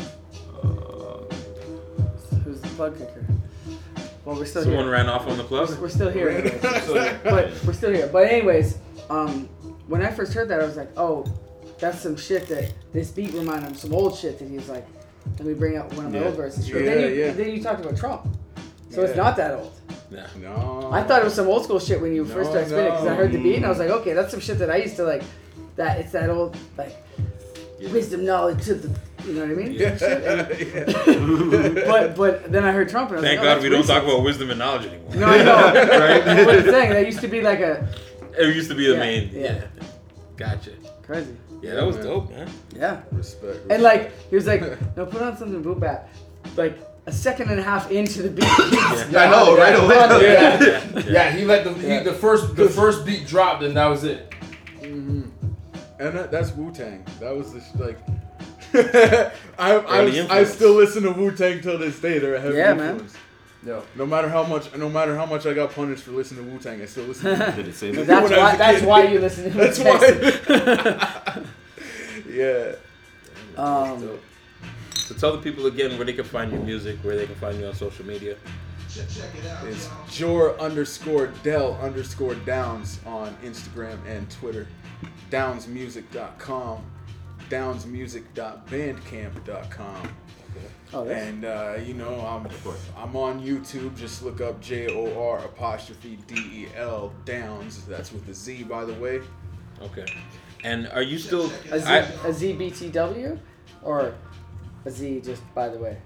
Who's the plug kicker? Well, we're still Someone here. ran off on the plug. We're, we're still here, anyways. So, but we're still here. But anyways, um, when I first heard that, I was like, oh, that's some shit that this beat reminded him of some old shit that he's like. Let me bring out one of my Yeah, old verses. sure. But then, Yeah, you, yeah. then you talked about Trump, so it's Yeah. not that old. Nah. No. I thought it was some old school shit when you first No, started spitting because I no. heard the beat and I was like, okay, that's some shit that I used to like. That it's that old like wisdom, knowledge to the, you know what I mean? Yeah. Shit, and- but but then I heard Trump and I was Thank like, oh, God that's we don't recent. talk about wisdom and knowledge anymore. No, I know. Right? But the thing that used to be like a It used to be the Yeah, main. yeah. Yeah. Gotcha. crazy. Yeah, that was man. dope, man. Yeah. Respect, respect. And like he was like, no, put on something boom bap. Like a second and a half into the beat. Yeah. I know, right away. yeah, Yeah. yeah. He let the he, the first the first beat dropped and that was it. Mhm. And that, that's Wu Tang. That was the sh- like. I I, Early was, I influence. still listen to Wu Tang till this day. They're a heavy Yeah, man. influence. Yo, No matter how much, no matter how much I got punished for listening to Wu Tang, I still listen. to Did it say So that? that's When I was why a that's kid. why you listen to That's why. Yeah. um, Dope. So tell the people again where they can find your music, where they can find you on social media. It's Jor underscore Dell underscore Downs on Instagram and Twitter. downs music dot com. downs music dot bandcamp dot com. oh, that's, And uh, you know, I'm I'm on YouTube. Just look up J O R apostrophe D E L Downs. That's with the Z, by the way. Okay. And are you still? a Z I, a Z B T W or a Z just by the way.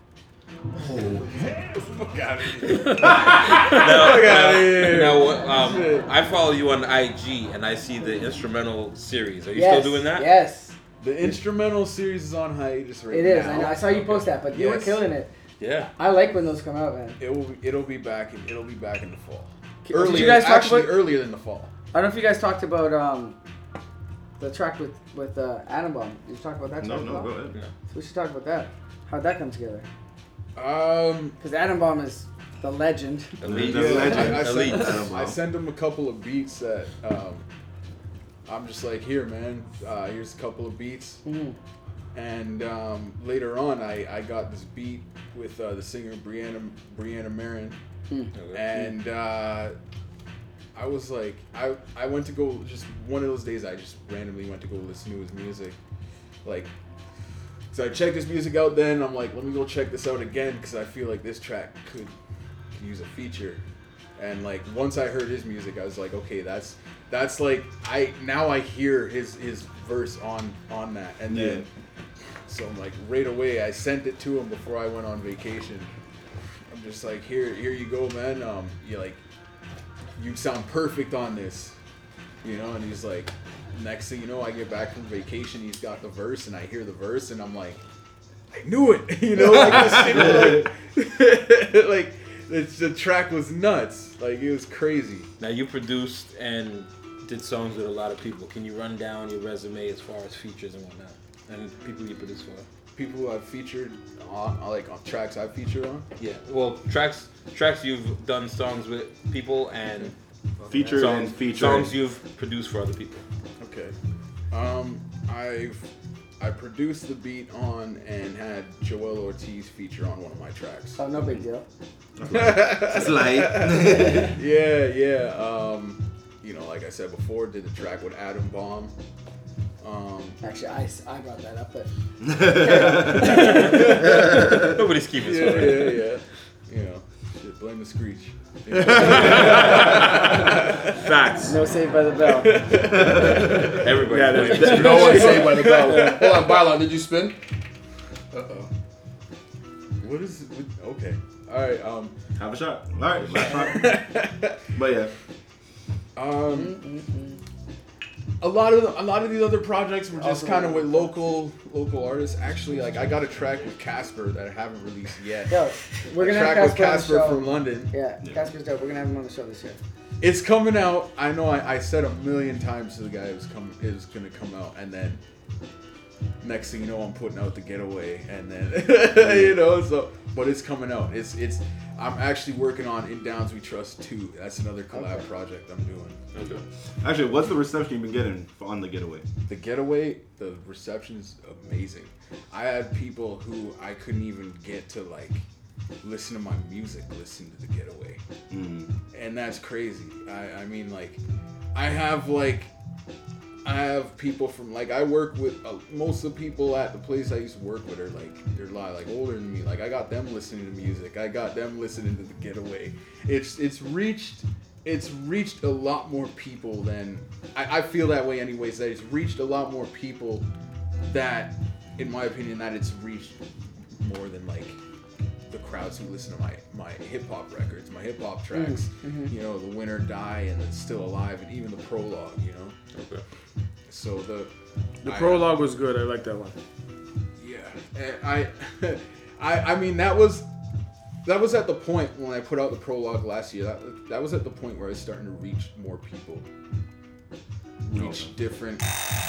Fuck out of here. now, Fuck outta here. now, um, Shit. I follow you on I G and I see the instrumental series. Are you yes, still doing that? Yes, The instrumental series is on hiatus right it now. is. I know. I saw you post that, but you were Yes. killing it. Yeah. I like when those come out, man. It will. Be, it'll be back. In, it'll be back in the fall. Did Earlier, you guys talk actually, about? earlier than the fall. I don't know if you guys talked about um, the track with with uh, Atom Bomb. Did you talk about that? No, track no, at all? go ahead. No. So we should talk about that. How'd that come together? Um, Because Atom Bomb is the legend. Elite. That's yeah, legend. I, I, Elite. sent, Atom I Bomb. sent him a couple of beats that um, I'm just like, here, man. Uh, here's a couple of beats. Mhm. And um, later on, I, I got this beat with uh, the singer Brianna Brianna Marin, Okay. and uh, I was like, I I went to go just one of those days. I just randomly went to go listen to his music, like. So I checked his music out. Then I'm like, let me go check this out again because I feel like this track could, could use a feature. And like once I heard his music, I was like, okay, that's that's like I now I hear his his verse on on that, and then. Yeah. So I'm like right away I sent it to him before I went on vacation. I'm just like, here here you go, man. Um you like you sound perfect on this. You know, and he's like next thing you know, I get back from vacation. He's got the verse, and I hear the verse, and I'm like, I knew it. You know, like this shit, like, like it's, the track was nuts. Like it was crazy. Now you produced and did songs with a lot of people. Can you run down your resume as far as features and whatnot, and people you produced for? People who I've featured on, like on tracks I've featured on. Yeah, well, tracks tracks you've done songs with people and Featured songs, and featured. songs you've produced for other people. Okay. Um, I've I produced the beat on and had Joel Ortiz feature on one of my tracks. Oh, no big deal. It's light. Yeah, yeah. Um, you know, like I said before, did the track with Adam Bomb. Um, Actually, I, I brought that up, but Nobody's keeping yeah, score. yeah, yeah. You know, shit, blame the screech. Facts. no Saved by the Bell. Everybody. Yeah, plays. there's, there's no one saved by the bell. Hold on, Bylon, did you spin? Uh oh. What is? What, okay. All right. Um. Have a shot. All right, last shot. But yeah, Um. A lot of the, a lot of these other projects were just kind of with local local artists. Actually, like I got a track with Casper that I haven't released yet. Yo, we're a gonna have track with Casper on the Casper show. from London. Yeah, Casper's dope. We're gonna have him on the show this year. It's coming out. I know. I, I said a million times to the guy it was come it was gonna come out, and then next thing you know, I'm putting out the Getaway, and then you know. So, but it's coming out. It's it's. I'm actually working on In Downs We Trust two. That's another collab Okay. project I'm doing. Okay. actually, what's the reception you've been getting on the Getaway? The Getaway, the reception is amazing. I had people who I couldn't even get to like listen to my music, listen to the Getaway, Mm. and that's crazy. I, I mean, like, I have like, I have people from like I work with uh, most of the people at the place I used to work with are like they're a lot like older than me. Like I got them listening to music. I got them listening to the Getaway. It's it's reached. It's reached a lot more people than I, I feel that way anyways, that it's reached a lot more people that in my opinion that it's reached more than like the crowds who listen to my, my hip hop records, my hip hop tracks, you know, The Winner Die and It's Still Alive and even the prologue, you know. Okay. So the The I- prologue was good. I like that one. Yeah, and I, I, I mean that was, that was at the point when I put out the prologue last year. That that was at the point where I was starting to reach more people, reach different,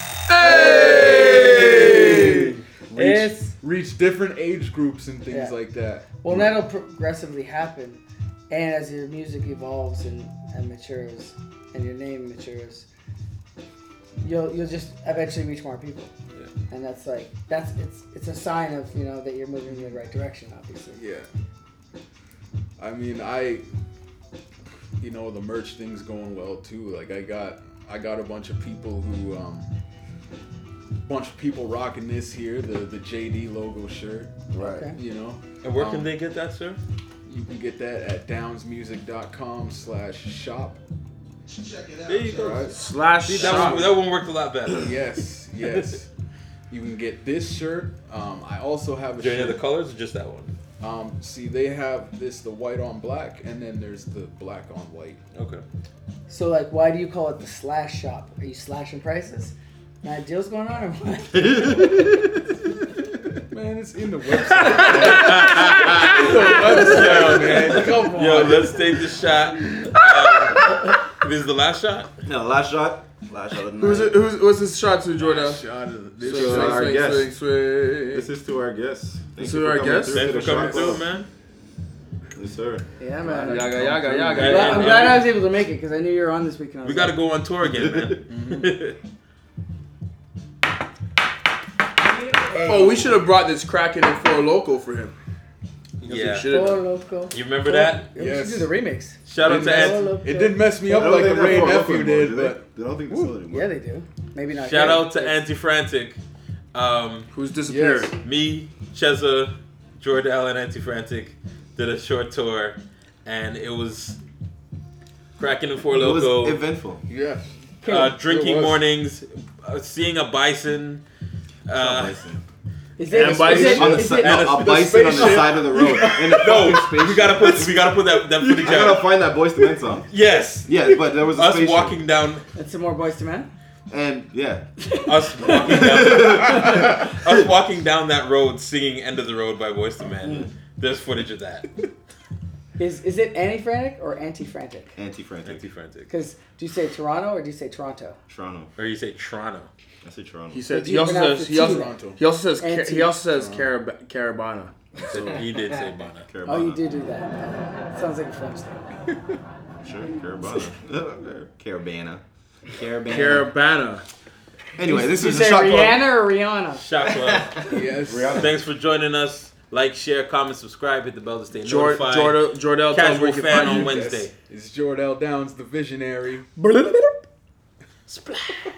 Hey! reach, It's- reach different age groups and things Yeah. like that. Well, and that'll progressively happen, and as your music evolves and, and matures, and your name matures, you'll you'll just eventually reach more people. Yeah. And that's like that's it's it's a sign of you know that you're moving in the right direction, obviously. Yeah. I mean, I, you know, the merch thing's going well too. Like I got, I got a bunch of people who, um, bunch of people rocking this here, the the J D logo shirt. Right. Okay. You know. And where Um, can they get that, sir? You can get that at downsmusic.com slash shop. There you go. Alright. Slash See, that, shop. one, that one worked a lot better. Yes, yes. You can get this shirt. Um, I also have a Do you any shirt. of the colors or just that one? Um, see, they have this, the white on black, and then there's the black on white. Okay. So like, why do you call it the slash shop? Are you slashing prices? Mad deals going on or what? Man, it's in the website. It's in the website, man. Come on. Yo, let's take the shot. Uh, this is the last shot? No, last shot. Last shot of the Who's night. it, who's what's this shot to Jordan? Shot of this Swing, So, swing, our swing, guest. swing, swing. This is to our guests. Thank This you is for our coming guests? through to Thanks the for coming shop. through, man. Yes, sir. Yeah, man. Yaga, yaga, yaga. I'm glad, I'm glad I was able to make it because I knew you were on this week. And I was We got to like, go on tour again, man. Oh, we should have brought this Kraken and Four Loco for him. Yeah. We should have Four done. Loco. You remember that? Yeah, Yes. We should do the remix. Shout out to Four Ant. Loco. It didn't mess me I up don't like think the they're Ray for nephew local did, anymore, do but they? They don't think they still anymore. Yeah, they do. Maybe not. Shout yet. out to Anti Frantic. Um, Who's disappeared? yes. me, Cheza, Jordal, and Anti Frantic did a short tour, and it was Kraken and Four It was Loco, eventful. Yeah. uh, It drinking was. mornings, uh, seeing a bison. Uh, Bison. Is it, And is bison it, on the is si- it, and no, a- a bison on the spaceship. side of the road. In a no, fucking spaceship. we gotta put we gotta put that that footage I gotta out. find that Boys to Men song. Yes, Yeah, but there was a us spaceship. walking down. and some more Boys to Men? And yeah, Us walking down, us walking down that road singing "End of the Road" by Boyz two Men. There's footage of that. Is is it anti-frantic or anti-frantic? anti-frantic. Anti-frantic. Because do you say Toronto or do you say Toronto? Toronto. Or you say Toronto. I say Toronto. He said. But He you also pronounce says. the He also. T. Toronto. He also says. Ca- Anti- He also says Carab- Carabana. So he did say Bana. Carabana. Oh, you do do that. Sounds like a French thing. Sure, Carabana. Carabana. Carabana. Carabana. Anyway, this you is say the shot club. Rihanna or Rihanna? Shot Club. Yes. Thanks for joining us. Like, share, comment, subscribe, hit the bell to stay Jord- notified. Jordell. Jordell. Tell us where Casual you can fan find on you. Wednesday. It's Jordell Downs, the visionary. Blah, blah, blah, blah. Splat.